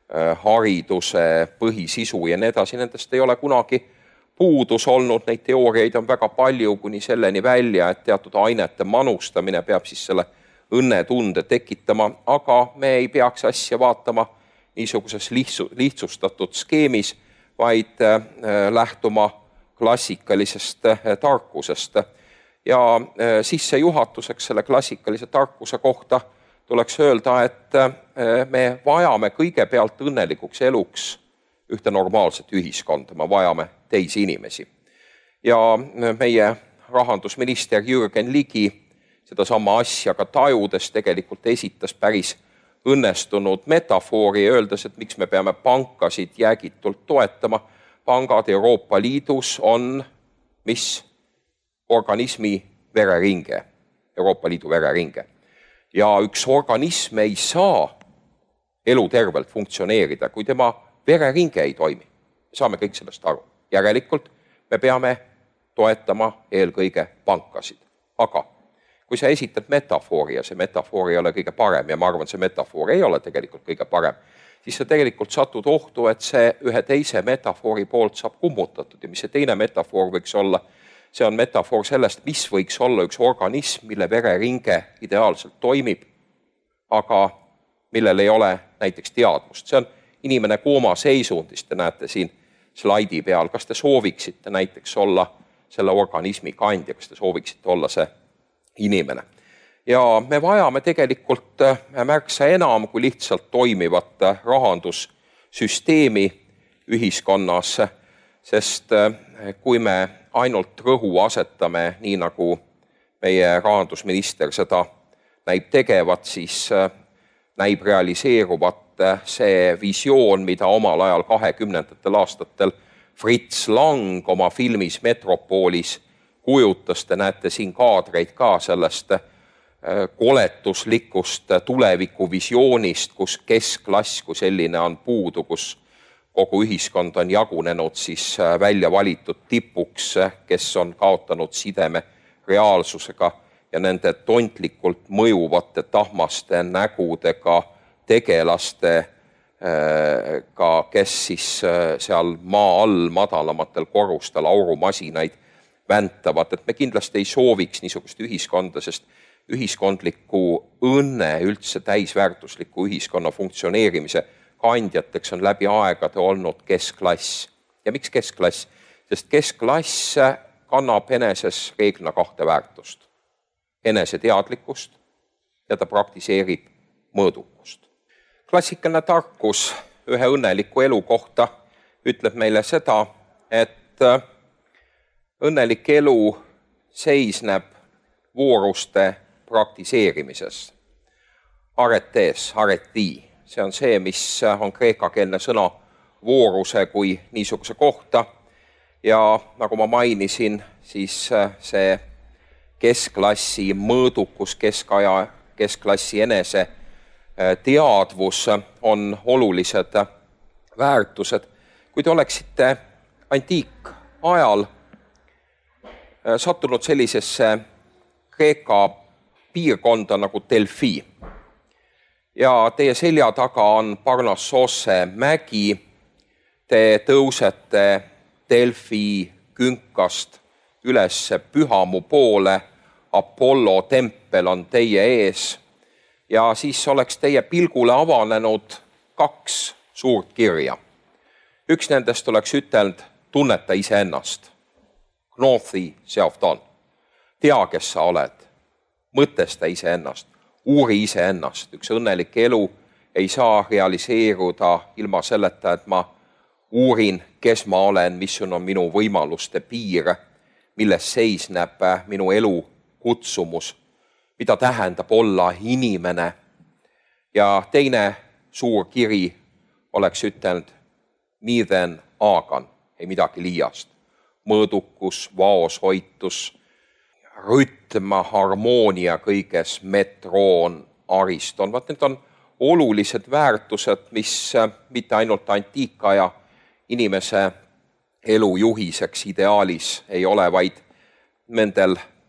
hariduse põhisisu ja nii edasi. Nendest ei ole kunagi puudus olnud, neid teooriaid on väga palju kuni selleni välja, et teatud ainete manustamine peab siis selle õnnetunde tekitama, aga me ei peaks asja vaatama niisuguses lihtsustatud skeemis, vaid lähtuma klassikalisest tarkusest. Ja sissejuhatuseks selle klassikalise tarkuse kohta tuleks öelda, et me vajame kõigepealt õnnelikuks eluks ühte normaalset ühiskonda, me vajame teisi inimesi. Ja meie rahandusminister Jürgen Ligi seda sama asja ka tajudes tegelikult esitas päris õnnestunud metafoori, öeldes, et miks me peame pankasid jäägitult toetama. Pangad Euroopa Liidus on mis? Organismi vereringe, Euroopa Liidu vereringe. Ja üks organism ei saa elutervelt funktsioneerida, kui tema vereringe ei toimi. Saame kõik sellest aru. Järelikult me peame toetama eelkõige pankasid. Aga kui sa esitad metafoori ja see metafoor ei ole kõige parem ja ma arvan, see metafoor ei ole tegelikult kõige parem, siis sa tegelikult satud ohtu, et see ühe teise metafoori poolt saab kummutatud. Ja mis see teine metafoor võiks olla? See on metafoor sellest, mis võiks olla üks organism, mille vereringe ideaalselt toimib, aga millel ei ole näiteks teadmust. See on inimene kooma seisundist, te näete siin slaidi peal. Kas te sooviksite näiteks olla selle organismi kandja, kas te sooviksite olla see inimene? Ja me vajame tegelikult märksa enam kui lihtsalt toimivat rahandussüsteemi ühiskonnas, sest kui me ainult rõhu asetame, nii nagu meie rahandusminister seda näib tegevat, siis näib realiseeruvat see visioon, mida omal ajal kahekümnendatel aastatel Fritz Lang oma filmis Metropolis kujutas. Te näete siin kaadreid ka sellest koletuslikust tulevikuvisioonist, kus keskklass kui selline on puudu, kus kogu ühiskond on jagunenud siis välja valitud tipuks, kes on kaotanud sideme reaalsusega ja nende tontlikult mõjuvate tahmaste nägudega tegelastega, kes siis seal maa all madalamatel korrustel aurumasinaid väntavad. Et me kindlasti ei sooviks niisugust ühiskonda, sest ühiskondliku õnne üldse täisväärtusliku ühiskonna funktsioneerimise kandjateks on läbi aegade olnud keskklass. Ja miks keskklass? Sest keskklass kannab eneses reeglina kahte väärtust. Eneseteadlikkust ja ta praktiseerib mõõdukust. Klassikaline tarkus ühe õnneliku elu kohta ütleb meile seda, et õnnelik elu seisneb vooruste praktiseerimises. Aretes, areti. See on see, mis on kreekakeelne sõna vooruse kui niisuguse kohta. Ja nagu ma mainisin, siis see keskklassi mõõdukus, keskaja, keskklassi enese teadvus on olulised väärtused. Kui te oleksite antiikajal sattunud sellisesse Kreeka piirkonda nagu Delfi, ja teie selja taga on Parnassose mägi, te tõusete Delfi künkast üles Pühamu poole, Apollo tempel on teie ees ja siis oleks teie pilgule avanenud kaks suurt kirja. Üks nendest oleks ütelnud, tunneta iseennast. Gnothi self-done. Tea, kes sa oled. Mõtesta iseennast. Uuri iseennast. Üks õnnelik elu ei saa realiseeruda ilma selleta, et ma uurin, kes ma olen, mis on minu võimaluste piir, milles seisneb minu elu kutsumus, mida tähendab olla inimene. Ja teine suur kiri oleks ütelnud, miiden aagan, ei midagi liiast. Mõõdukus, vaoshoitus, rütm, harmoonia kõiges, metroon, ariston. Vaat need on olulised väärtused, mis mitte ainult antiikaja inimese elu juhiseks ideaalis ei ole, vaid nendel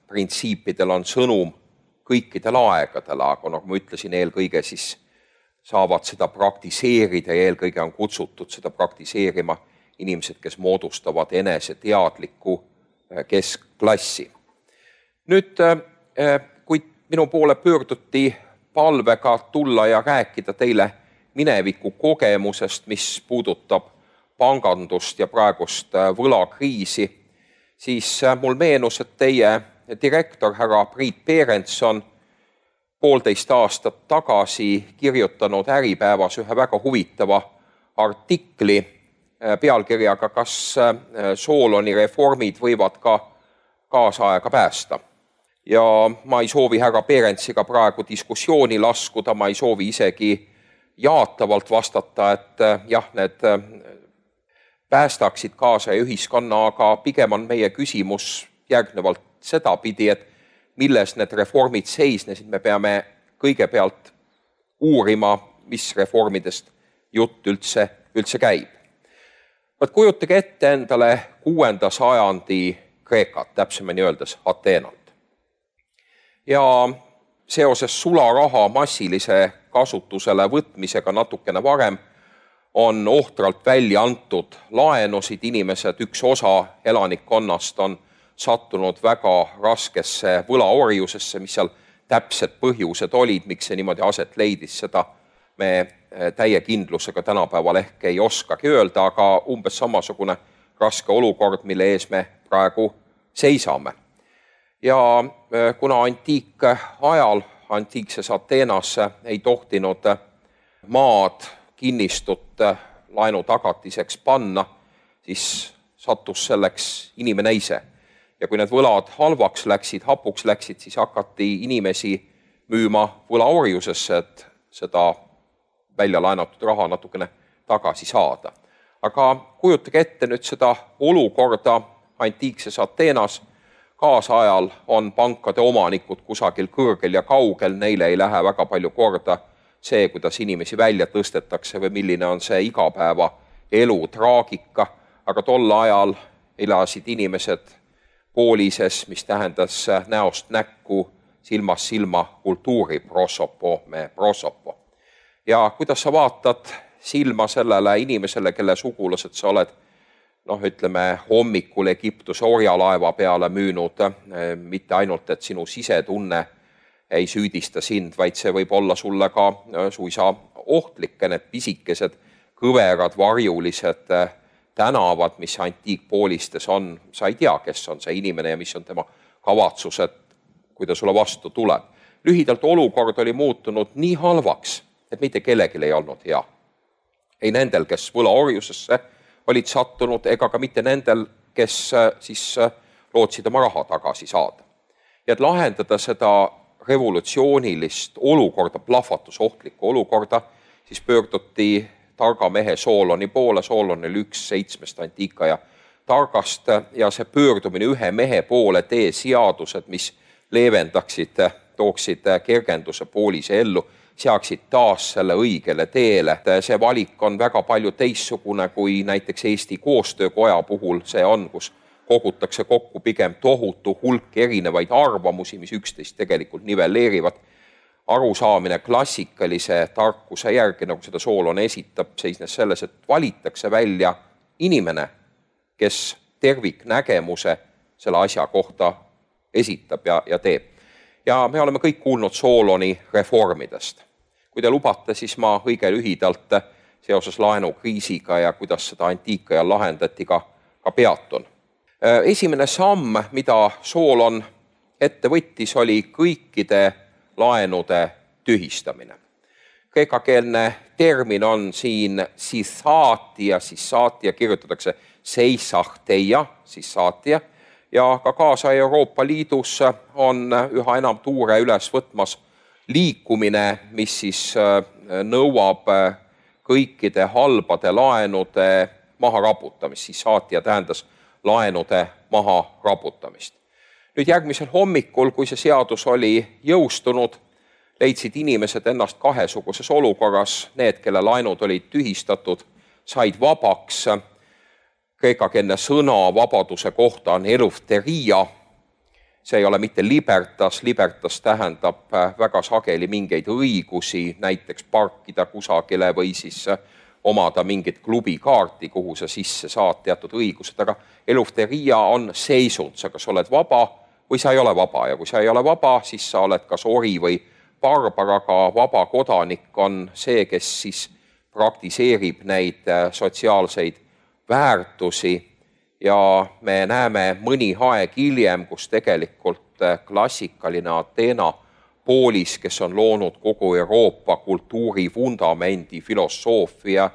printsiipidel on sõnum kõikidel aegadel, aga nagu ma ütlesin, eelkõige siis saavad seda praktiseerida ja eelkõige on kutsutud seda praktiseerima inimesed, kes moodustavad eneseteadliku keskklassi. Nüüd, kui minu poole pöörduti palvega tulla ja rääkida teile mineviku kogemusest, mis puudutab pangandust ja praegust võlakriisi, siis mul meenus, et teie direktor härra Priit Perenson poolteist aastat tagasi kirjutanud Äripäevas ühe väga huvitava artikli pealkirjaga, kas Soloni reformid võivad ka kaasaega päästa. Ja ma ei soovi härra Perensiga praegu diskussiooni laskuda, ma ei soovi isegi jaatavalt vastata, et jah, need päästaksid kaasa ja ühiskonna, aga pigem on meie küsimus järgnevalt sedapidi, et milles need reformid seisnesid, me peame kõigepealt uurima, mis reformidest jutt üldse, üldse käib. Vaat kujutage ette endale kuuenda sajandi Kreekat, täpsemini öeldes Ateenat. Ja seoses sularaha massilise kasutusele võtmisega natukene varem on ohtralt välja antud laenusid, inimesed, üks osa elanikkonnast on sattunud väga raskesse võlaorjusesse, mis seal täpsed põhjused olid, miks see niimoodi aset leidis, seda me täie kindlusega tänapäeval ehk ei oskagi öelda, aga umbes samasugune raske olukord, mille ees me praegu seisame. Ja kuna antiikajal, antiikses Ateenas ei tohtinud maad kinnistut laenu tagatiseks panna, siis sattus selleks inimene ise. Ja kui need võlad halvaks läksid, hapuks läksid, siis hakati inimesi müüma võlaorjusesse, et seda välja laenatud raha natukene tagasi saada. Aga kujutage ette nüüd seda olukorda antiikses Ateenas. Kaasajal on pankade omanikud kusagil kõrgel ja kaugel, neile ei lähe väga palju korda see, kuidas inimesi välja tõstetakse või milline on see igapäeva elu traagika, aga tol ajal elasid inimesed poolises, mis tähendas näost näkku, silmas silma kultuuri prosopo, me prosopo. Ja kuidas sa vaatad silma sellele inimesele, kelle sugulased sa oled, noh, ütleme, hommikul Egiptuse orjalaeva peale müünud, mitte ainult, et sinu sisetunne ei süüdista sind, vaid see võib olla sulle ka suisa ohtlikke, need pisikesed, kõverad, varjulised tänavad, mis antiikpoolistes on, sa ei tea, kes on see inimene ja mis on tema kavatsused, kui ta sulle vastu tuleb. Lühidalt olukord oli muutunud nii halvaks, et mitte kellelgi ei olnud hea. Ei nendel, kes võlaorjusesse olid sattunud, ega ka mitte nendel, kes siis lootsid oma raha tagasi saada. Ja et lahendada seda revolutsioonilist olukorda, plahvatusohtlikku olukorda, siis pöörduti targa mehe Soloni poole, Solon oli üks seitsmest antiikaja targast ja see pöördumine ühe mehe poole tee seadused, mis leevendaksid, tooksid kergenduse poolise ellu, seaksid taas selle õigele teele. See valik on väga palju teissugune kui näiteks Eesti koostöökoja puhul see on, kus kogutakse kokku pigem tohutu hulk erinevaid arvamusi, mis üksteist tegelikult nivelleerivad. Arusaamine klassikalise tarkuse järgi, nagu seda Solon esitab, seisnes selles, et valitakse välja inimene, kes terviknägemuse selle asja kohta esitab ja, ja teeb. Ja me oleme kõik kuulnud Soloni reformidest. Kui te lubate, siis ma õige lühidalt seoses laenukriisiga ja kuidas seda antiikajal lahendati ka, ka peatun. Esimene samm, mida Solon ette võttis, oli kõikide laenude tühistamine. Kreekakeelne termin on siin sisaatia, sisaatia kirjutatakse seisachteia, sisaatia, ja ka kaasa Euroopa Liidus on üha enam tuure üles võtmas liikumine, mis siis nõuab kõikide halbade laenude maha raputamist, siis saatia tähendas laenude maha raputamist. Nüüd järgmisel hommikul, kui see seadus oli jõustunud, leidsid inimesed ennast kahesuguses olukorras, need, kelle laenud olid tühistatud, said vabaks. Kreekakeelne sõna vabaduse kohta on elufteria see ei ole mitte libertas, libertas tähendab väga sageli mingeid õigusi, näiteks parkida kusagile või siis omada mingit klubikaarti, kuhu sa sisse saad teatud õigused, aga eleuteria on seisund, sa kas oled vaba või sa ei ole vaba ja kui sa ei ole vaba, siis sa oled kas ori või barbar, aga vaba kodanik on see, kes siis praktiseerib neid sotsiaalseid väärtusi ja me näeme mõni aeg hiljem, kus tegelikult klassikaline Ateena poolis, kes on loonud kogu Euroopa kultuuri vundamendi, filosoofia,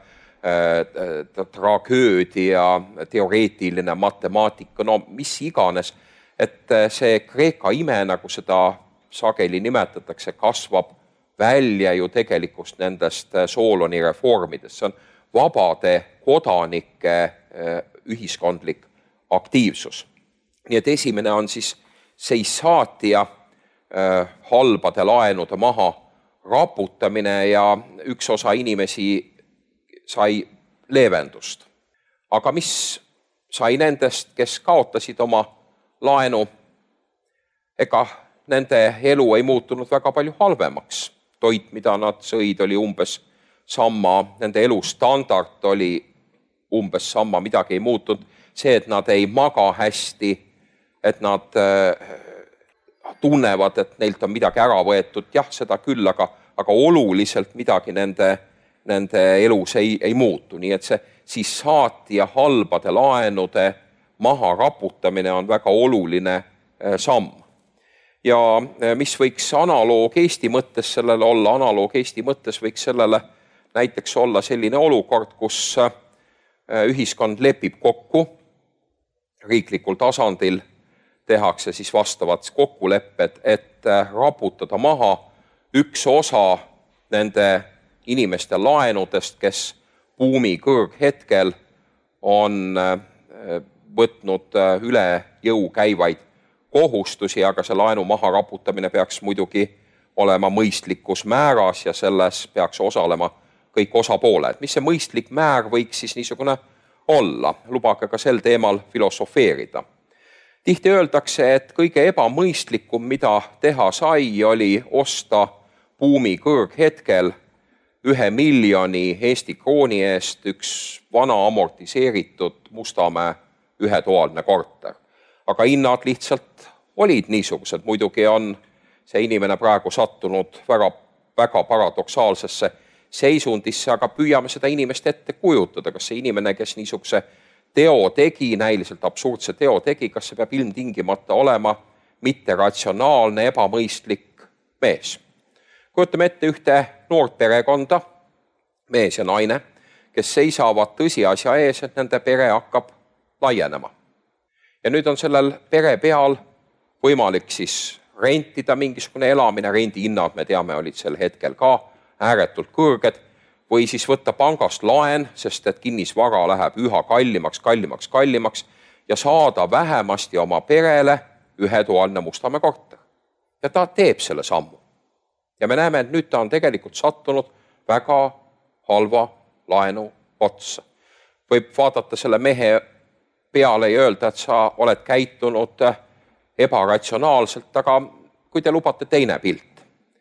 tragöödia, teoreetiline matemaatika, no mis iganes, et see Kreeka ime, nagu seda sageli nimetatakse, kasvab välja ju tegelikult nendest Soloni reformidest. See on vabade kodanike ühiskondlik aktiivsus. Nii et esimene on siis seisaatia, halbade laenude maha raputamine ja üks osa inimesi sai leevendust. Aga mis sai nendest, kes kaotasid oma laenu? Ega nende elu ei muutunud väga palju halvemaks. Toit, mida nad sõid, oli umbes sama, nende elustandard oli umbes sama, midagi ei muutunud. See, et nad ei maga hästi, et nad tunnevad, et neilt on midagi ära võetud, jah, seda küll, aga, aga oluliselt midagi nende, nende elus ei, ei muutu. Nii et see siis saati ja halbade laenude maha raputamine on väga oluline samm. Ja mis võiks analoog Eesti mõttes sellele olla? Analoog Eesti mõttes võiks sellele näiteks olla selline olukord, kus ühiskond lepib kokku, riiklikul tasandil tehakse siis vastavad kokkulepped, et raputada maha üks osa nende inimeste laenudest, kes buumi kõrghetkel on võtnud üle jõu käivaid kohustusi, aga see laenu maha raputamine peaks muidugi olema mõistlikus määras ja selles peaks osalema kõik osapooled. Mis see mõistlik määr võiks siis niisugune olla? Lubage ka sel teemal filosofeerida. Tihti öeldakse, et kõige ebamõistlikum, mida teha sai, oli osta buumi kõrghetkel ühe miljoni Eesti krooni eest üks vana amortiseeritud Mustamäe ühetoaline korter. Aga hinnad lihtsalt olid niisugused. Muidugi on see inimene praegu sattunud väga, väga paradoksaalsesse seisundisse, aga püüame seda inimest ette kujutada. Kas see inimene, kes niisuguse teo tegi, näiliselt absurdse teo tegi, kas see peab ilmtingimata olema mitte ratsionaalne, ebamõistlik mees? Kujutame ette ühte noort perekonda, mees ja naine, kes seisavad tõsiasja ees, et nende pere hakkab laienema. Ja nüüd on sellel pere peal võimalik siis rentida mingisugune elamine, rendihinnad, me teame, olid sel hetkel ka ääretult kõrged, või siis võtta pangast laen, sest et kinnisvara läheb üha kallimaks, kallimaks, kallimaks ja saada vähemasti oma perele ühetoaline Mustamäe korter. Ja ta teeb selle sammu. Ja me näeme, et nüüd ta on tegelikult sattunud väga halva laenu otsa. Võib vaadata selle mehe peale ja öelda, et sa oled käitunud ebaratsionaalselt, aga kui te lubate teine pilt.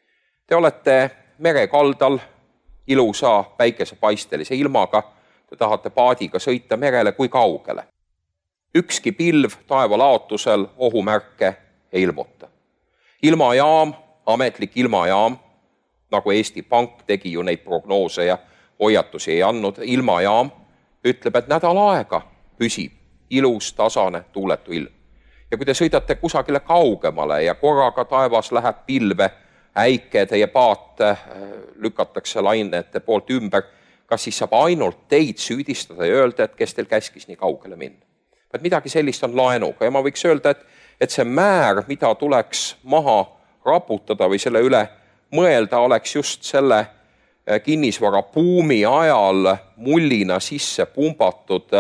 Te olete merekaldal ilusa päikesepaistelise ilmaga, te tahate paadiga sõita merele, kui kaugele. Ükski pilv taevalaotusel ohumärke ei ilmuta. Ilmajaam, ametlik ilmajaam, nagu Eesti Pank tegi ju neid prognoose ja hoiatusi ei andnud, ilmajaam ütleb, et nädal aega püsib ilus, tasane, tuuletu ilm. Ja kui te sõidate kusagile kaugemale ja korraga taevas läheb pilve, äike, teie paat lükatakse lainete poolt ümber, kas siis saab ainult teid süüdistada ja öelda, et kes teil käskis nii kaugele minna. Et midagi sellist on laenuga ja ma võiks öelda, et, et see määr, mida tuleks maha raputada või selle üle mõelda, oleks just selle kinnisvara buumi ajal mullina sisse pumbatud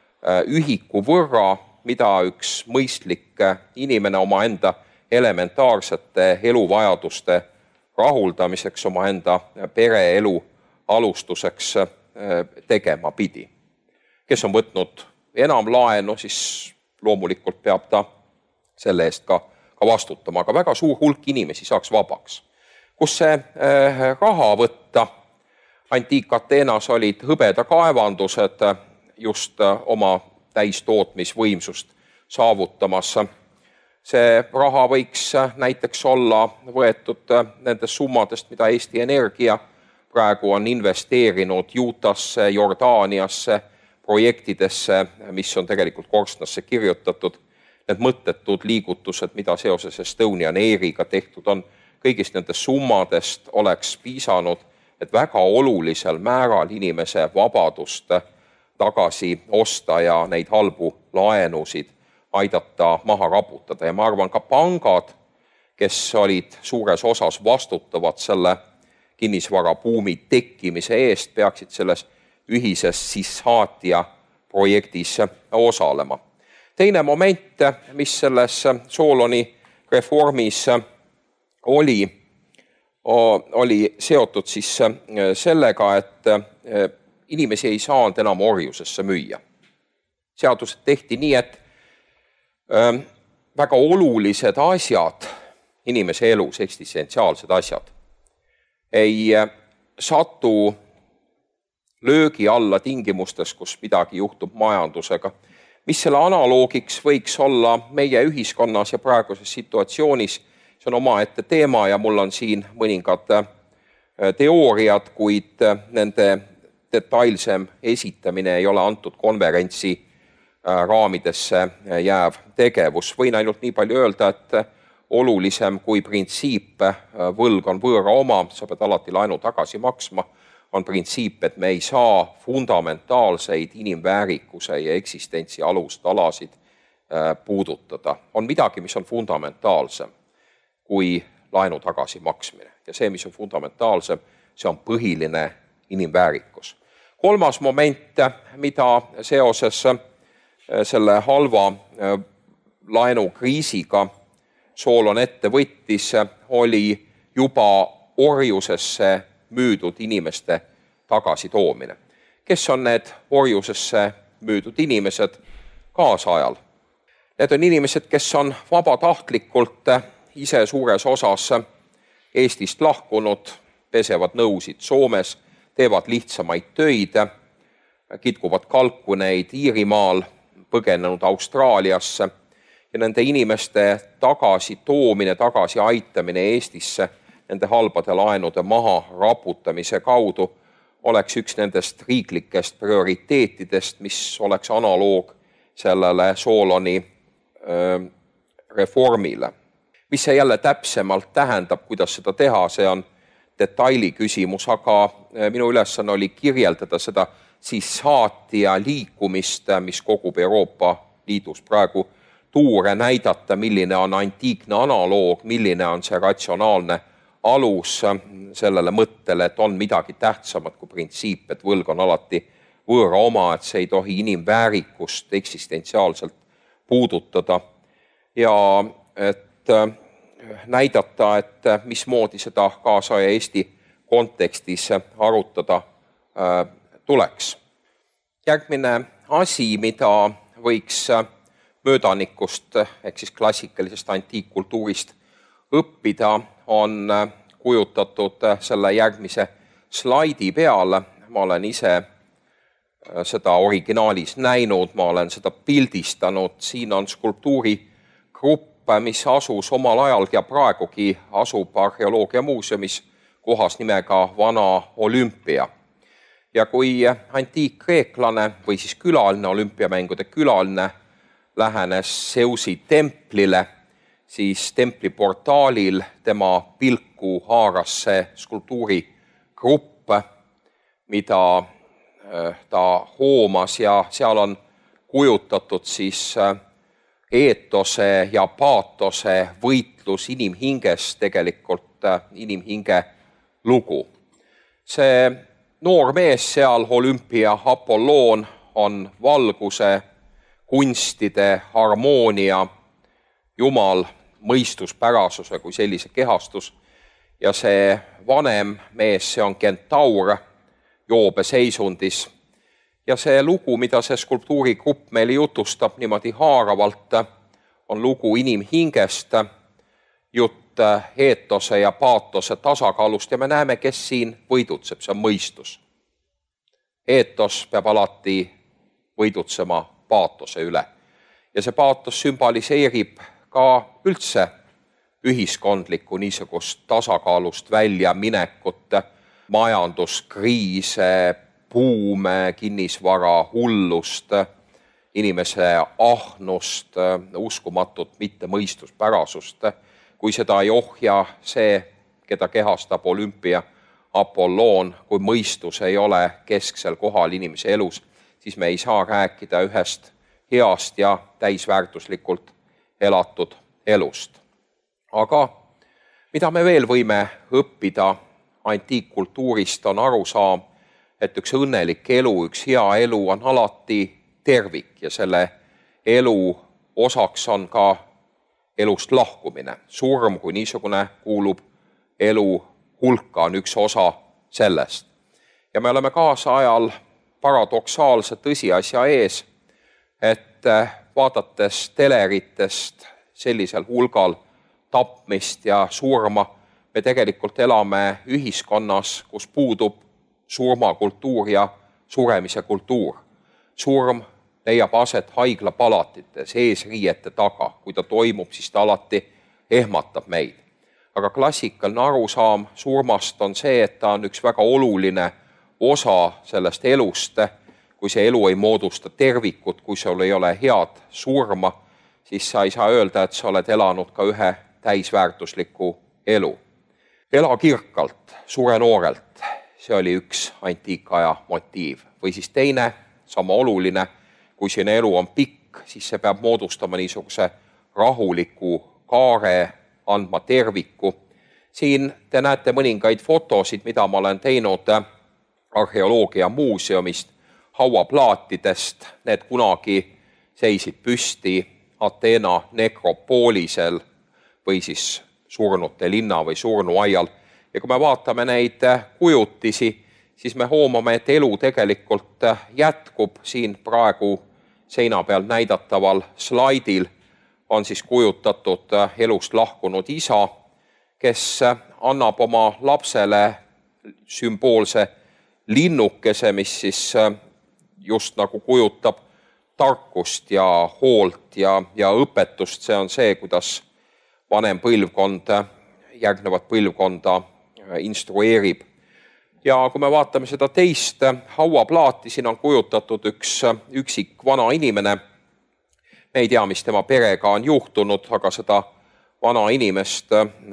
ühiku võrra, mida üks mõistlik inimene oma enda elementaarsete eluvajaduste rahuldamiseks, oma enda pereelu alustuseks tegema pidi. Kes on võtnud enam laenu, siis loomulikult peab ta selle eest ka ka vastutama, aga väga suur hulk inimesi saaks vabaks. Kus see raha võtta? Antiik-Ateenas olid hõbedakaevandused just oma täistootmisvõimsust saavutamas. See raha võiks näiteks olla võetud nendest summadest, mida Eesti Energia praegu on investeerinud Utah'sse, Jordaaniasse, projektidesse, mis on tegelikult korstnasse kirjutatud. Need mõttetud liigutused, mida seoses Estonian Airiga tehtud on, kõigist nendest summadest oleks piisanud, et väga olulisel määral inimese vabadust tagasi osta ja neid halbu laenusid aidata maha raputada. Ja ma arvan ka pangad, kes olid suures osas vastutavad selle kinnisvarabuumi tekkimise eest, peaksid selles ühises Sishaatia projektis osalema. Teine moment, mis selles Soloni reformis oli, oli seotud siis sellega, et inimesi ei saanud enam orjusesse müüa. Seadused tehti nii, et väga olulised asjad inimese elus, eksistentsiaalsed asjad, ei satu löögi alla tingimustes, kus midagi juhtub majandusega. Mis selle analoogiks võiks olla meie ühiskonnas ja praeguses situatsioonis, see on oma ette teema ja mul on siin mõningad teooriad, kuid nende detailsem esitamine ei ole antud konverentsi raamidesse jääv tegevus. Võin ainult nii palju öelda, et olulisem kui printsiip võlg on võõra oma, sa pead alati laenu tagasi maksma, on printsiip, et me ei saa fundamentaalseid inimväärikuse ja eksistentsi alustalasid puudutada. On midagi, mis on fundamentaalsem kui laenu tagasi maksmine. Ja see, mis on fundamentaalsem, see on põhiline inimväärikus. Kolmas moment, mida seoses selle halva laenukriisiga Solon ette võttis, oli juba orjusesse müüdud inimeste tagasitoomine. Kes on need orjusesse müüdud inimesed kaasajal? Need on inimesed, kes on vabatahtlikult ise suures osas Eestist lahkunud, pesevad nõusid Soomes, teevad lihtsamaid töid, kitkuvad kalkuneid Iirimaal, põgenenud Austraaliasse ja nende inimeste tagasi toomine, tagasi aitamine Eestisse nende halbade laenude maha raputamise kaudu oleks üks nendest riiklikest prioriteetidest, mis oleks analoog sellele Soloni öö, reformile. Mis see jälle täpsemalt tähendab, kuidas seda teha, see on detaili küsimus, aga minu ülesanne oli kirjeldada seda Sishaatia liikumist, mis kogub Euroopa Liidus praegu tuure, näidata, milline on antiikne analoog, milline on see ratsionaalne alus sellele mõttele, et on midagi tähtsamat kui printsiip, et võlg on alati võõra oma, et see ei tohi inimväärikust eksistentsiaalselt puudutada ja et näidata, et mismoodi seda kaasaja Eesti kontekstis arutada tuleks. Järgmine asi, mida võiks möödanikust ehk siis klassikalisest antiikkultuurist õppida, on kujutatud selle järgmise slaidi peale. Ma olen ise seda originaalis näinud, ma olen seda pildistanud. Siin on skulptuurigrupp, mis asus omal ajal ja praegugi asub arheoloogiamuuseumis kohas nimega Vana Olümpia. Ja kui antiikkreeklane või siis külaline, olümpiamängude külaline lähenes Zeusi templile, siis templi portaalil tema pilku haaras see skulptuurigrupp, mida ta hoomas ja seal on kujutatud siis eetose ja paatose võitlus inimhinges, tegelikult inimhinge lugu. See noor mees seal, Olümpia Apolloon, on valguse, kunstide, harmoonia, Jumal, mõistuspärasuse kui sellise kehastus ja see vanem mees, see on kentaur joobe seisundis. Ja see lugu, mida see skulptuurigrupp meile jutustab niimoodi haaravalt, on lugu inimhingest jutt eetose ja paatose tasakaalust ja me näeme, kes siin võidutseb, see on mõistus. Eetos peab alati võidutsema paatose üle ja see paatos sümboliseerib ka üldse ühiskondlikku niisugust tasakaalust välja minekut, majanduskriise, buume, kinnisvara hullust, inimese ahnust, uskumatut mittemõistuspärasust. Kui seda ei ohja see, keda kehastab olümpia Apolloon, kui mõistus ei ole kesksel kohal inimese elus, siis me ei saa rääkida ühest heast ja täisväärtuslikult elatud elust. Aga mida me veel võime õppida antiikkultuurist on arusaam, et üks õnnelik elu, üks hea elu on alati tervik ja selle elu osaks on ka elust lahkumine. Surm kui niisugune kuulub elu hulka, on üks osa sellest. Ja me oleme kaasajal paradoksaalse tõsiasja ees, et vaadates teleritest sellisel hulgal tapmist ja surma, me tegelikult elame ühiskonnas, kus puudub surmakultuur ja suremise kultuur. Surm leiab aset haiglapalatites, eesriiete taga. Kui ta toimub, siis ta alati ehmatab meid. Aga klassikaline arusaam surmast on see, et ta on üks väga oluline osa sellest elust. Kui see elu ei moodusta tervikut, kui sul ei ole head surma, siis sa ei saa öelda, et sa oled elanud ka ühe täisväärtusliku elu. Ela kirkalt, sure noorelt, see oli üks antiikaja motiiv. Või siis teine, sama oluline, kui siin elu on pikk, siis see peab moodustama niisuguse rahuliku kaare, andma terviku. Siin te näete mõningaid fotosid, mida ma olen teinud arheoloogia muuseumist, hauaplaatidest. Need kunagi seisid püsti Ateena nekropoolisel või siis surnute linna või surnuaial. Ja kui me vaatame neid kujutisi, siis me hoomame, et elu tegelikult jätkub. Siin praegu seina peal näidataval slaidil on siis kujutatud elust lahkunud isa, kes annab oma lapsele sümboolse linnukese, mis siis just nagu kujutab tarkust ja hoolt ja, ja õpetust. See on see, kuidas vanem põlvkond järgnevat põlvkonda instrueerib. Ja kui me vaatame seda teist hauaplaati, siin on kujutatud üks üksik vana inimene. Me ei tea, mis tema perega on juhtunud, aga seda vana inimest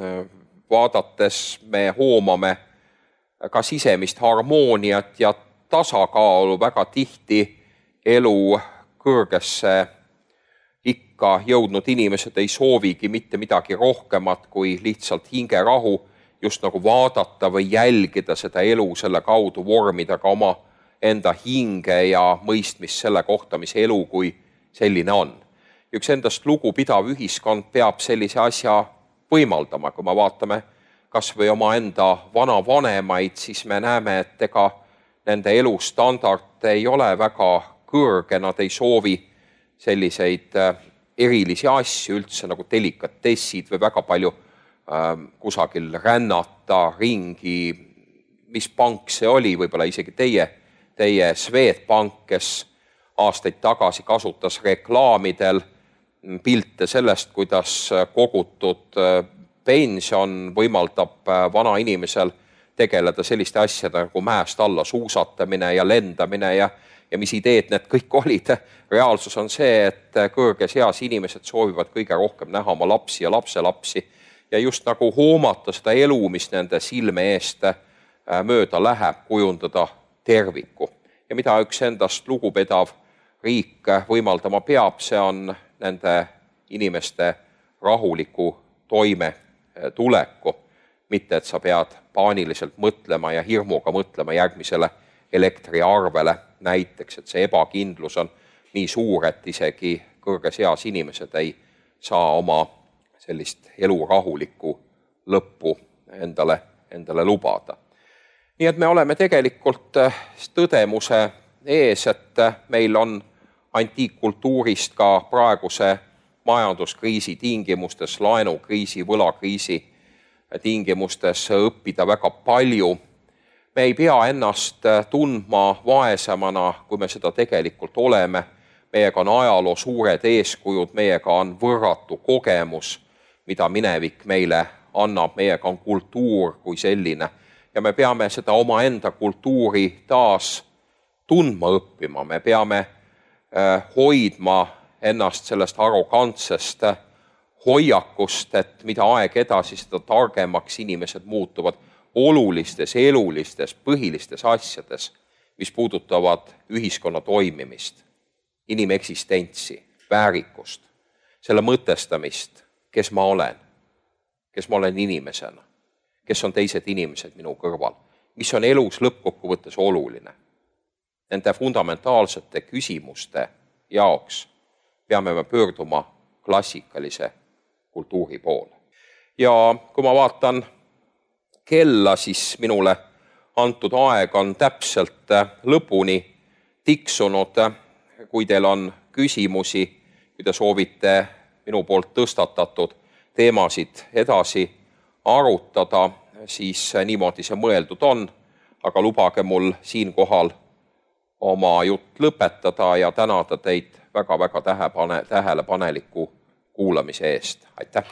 vaadates me hoomame ka sisemist harmooniat ja tasakaalu. Väga tihti elu kõrgesse ikka jõudnud inimesed ei soovigi mitte midagi rohkemat kui lihtsalt hingerahu, just nagu vaadata või jälgida seda elu selle kaudu, vormida ka oma enda hinge ja mõistmist selle kohta, mis elu kui selline on. Üks endast lugupidav ühiskond peab sellise asja võimaldama. Kui me vaatame kas või oma enda vana vanemaid, siis me näeme, et ega nende elustandard ei ole väga kõrge, nad ei soovi selliseid erilisi asju üldse nagu delikatessid või väga palju äh, kusagil rännata ringi. Mis pank see oli, võib-olla isegi teie, teie Swedbank, kes aastaid tagasi kasutas reklaamidel pilte sellest, kuidas kogutud pension võimaldab vana inimesel tegeleda selliste asjade nagu mäest alla suusatamine ja lendamine ja, ja mis ideed need kõik olid. Reaalsus on see, et kõrges eas inimesed soovivad kõige rohkem näha oma lapsi ja lapselapsi ja just nagu hoomata seda elu, mis nende silme eest mööda läheb, kujundada terviku. Ja mida üks endast lugupedav riik võimaldama peab, see on nende inimeste rahuliku toime tuleku. Mitte, et sa pead paaniliselt mõtlema ja hirmuga mõtlema järgmisele elektriarvele näiteks, et see ebakindlus on nii suur, et isegi kõrges eas inimesed ei saa oma sellist elu rahulikku lõppu endale, endale lubada. Nii et me oleme tegelikult tõdemuse ees, et meil on antiikkultuurist ka praeguse majanduskriisi tingimustes, laenukriisi, võlakriisi tingimustes õppida väga palju. Me ei pea ennast tundma vaesemana, kui me seda tegelikult oleme. Meiega on ajaloo suured eeskujud, meiega on võrratu kogemus, mida minevik meile annab, meiega on kultuur kui selline. Ja me peame seda oma enda kultuuri taas tundma õppima. Me peame hoidma ennast sellest arrogantsest hoiakust, et mida aeg edasi, seda targemaks inimesed muutuvad olulistes, elulistes, põhilistes asjades, mis puudutavad ühiskonna toimimist, inimeksistentsi, väärikust, selle mõtestamist, kes ma olen, kes ma olen inimesena, kes on teised inimesed minu kõrval, mis on elus lõppkokkuvõttes oluline. Nende fundamentaalsete küsimuste jaoks peame me pöörduma klassikalise kultuuri poole. Ja kui ma vaatan kella, siis minule antud aeg on täpselt lõpuni tiksunud. Kui teil on küsimusi, kui te soovite minu poolt tõstatatud teemasid edasi arutada, siis niimoodi see mõeldud on, aga lubage mul siinkohal oma jutt lõpetada ja tänada teid väga-väga tähelepaneliku kuulamise eest. Aitäh!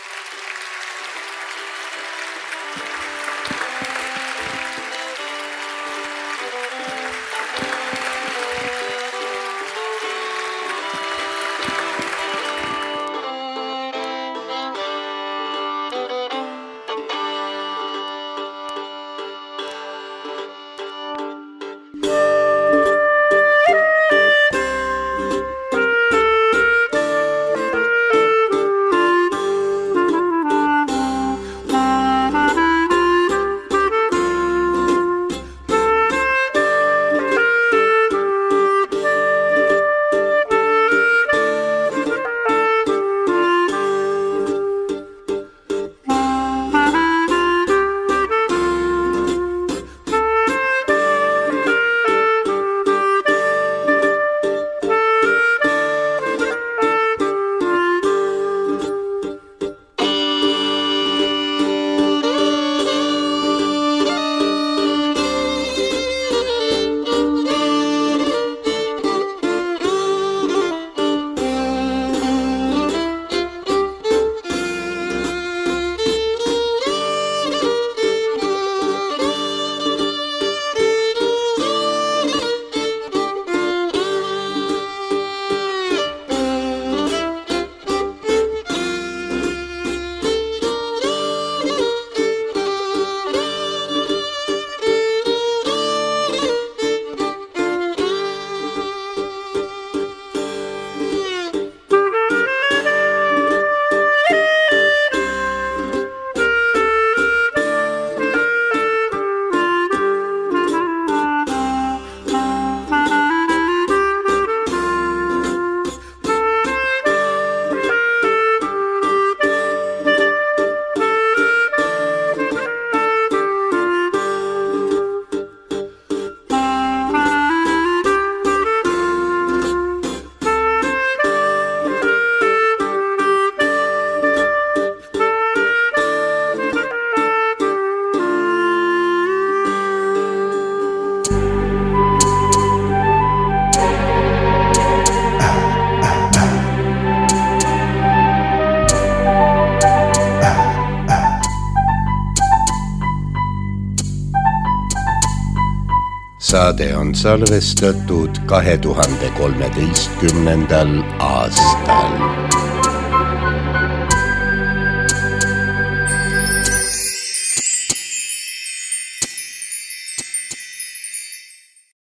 Saade on salvestatud kahe tuhande kolmeteistkümnendal aastal.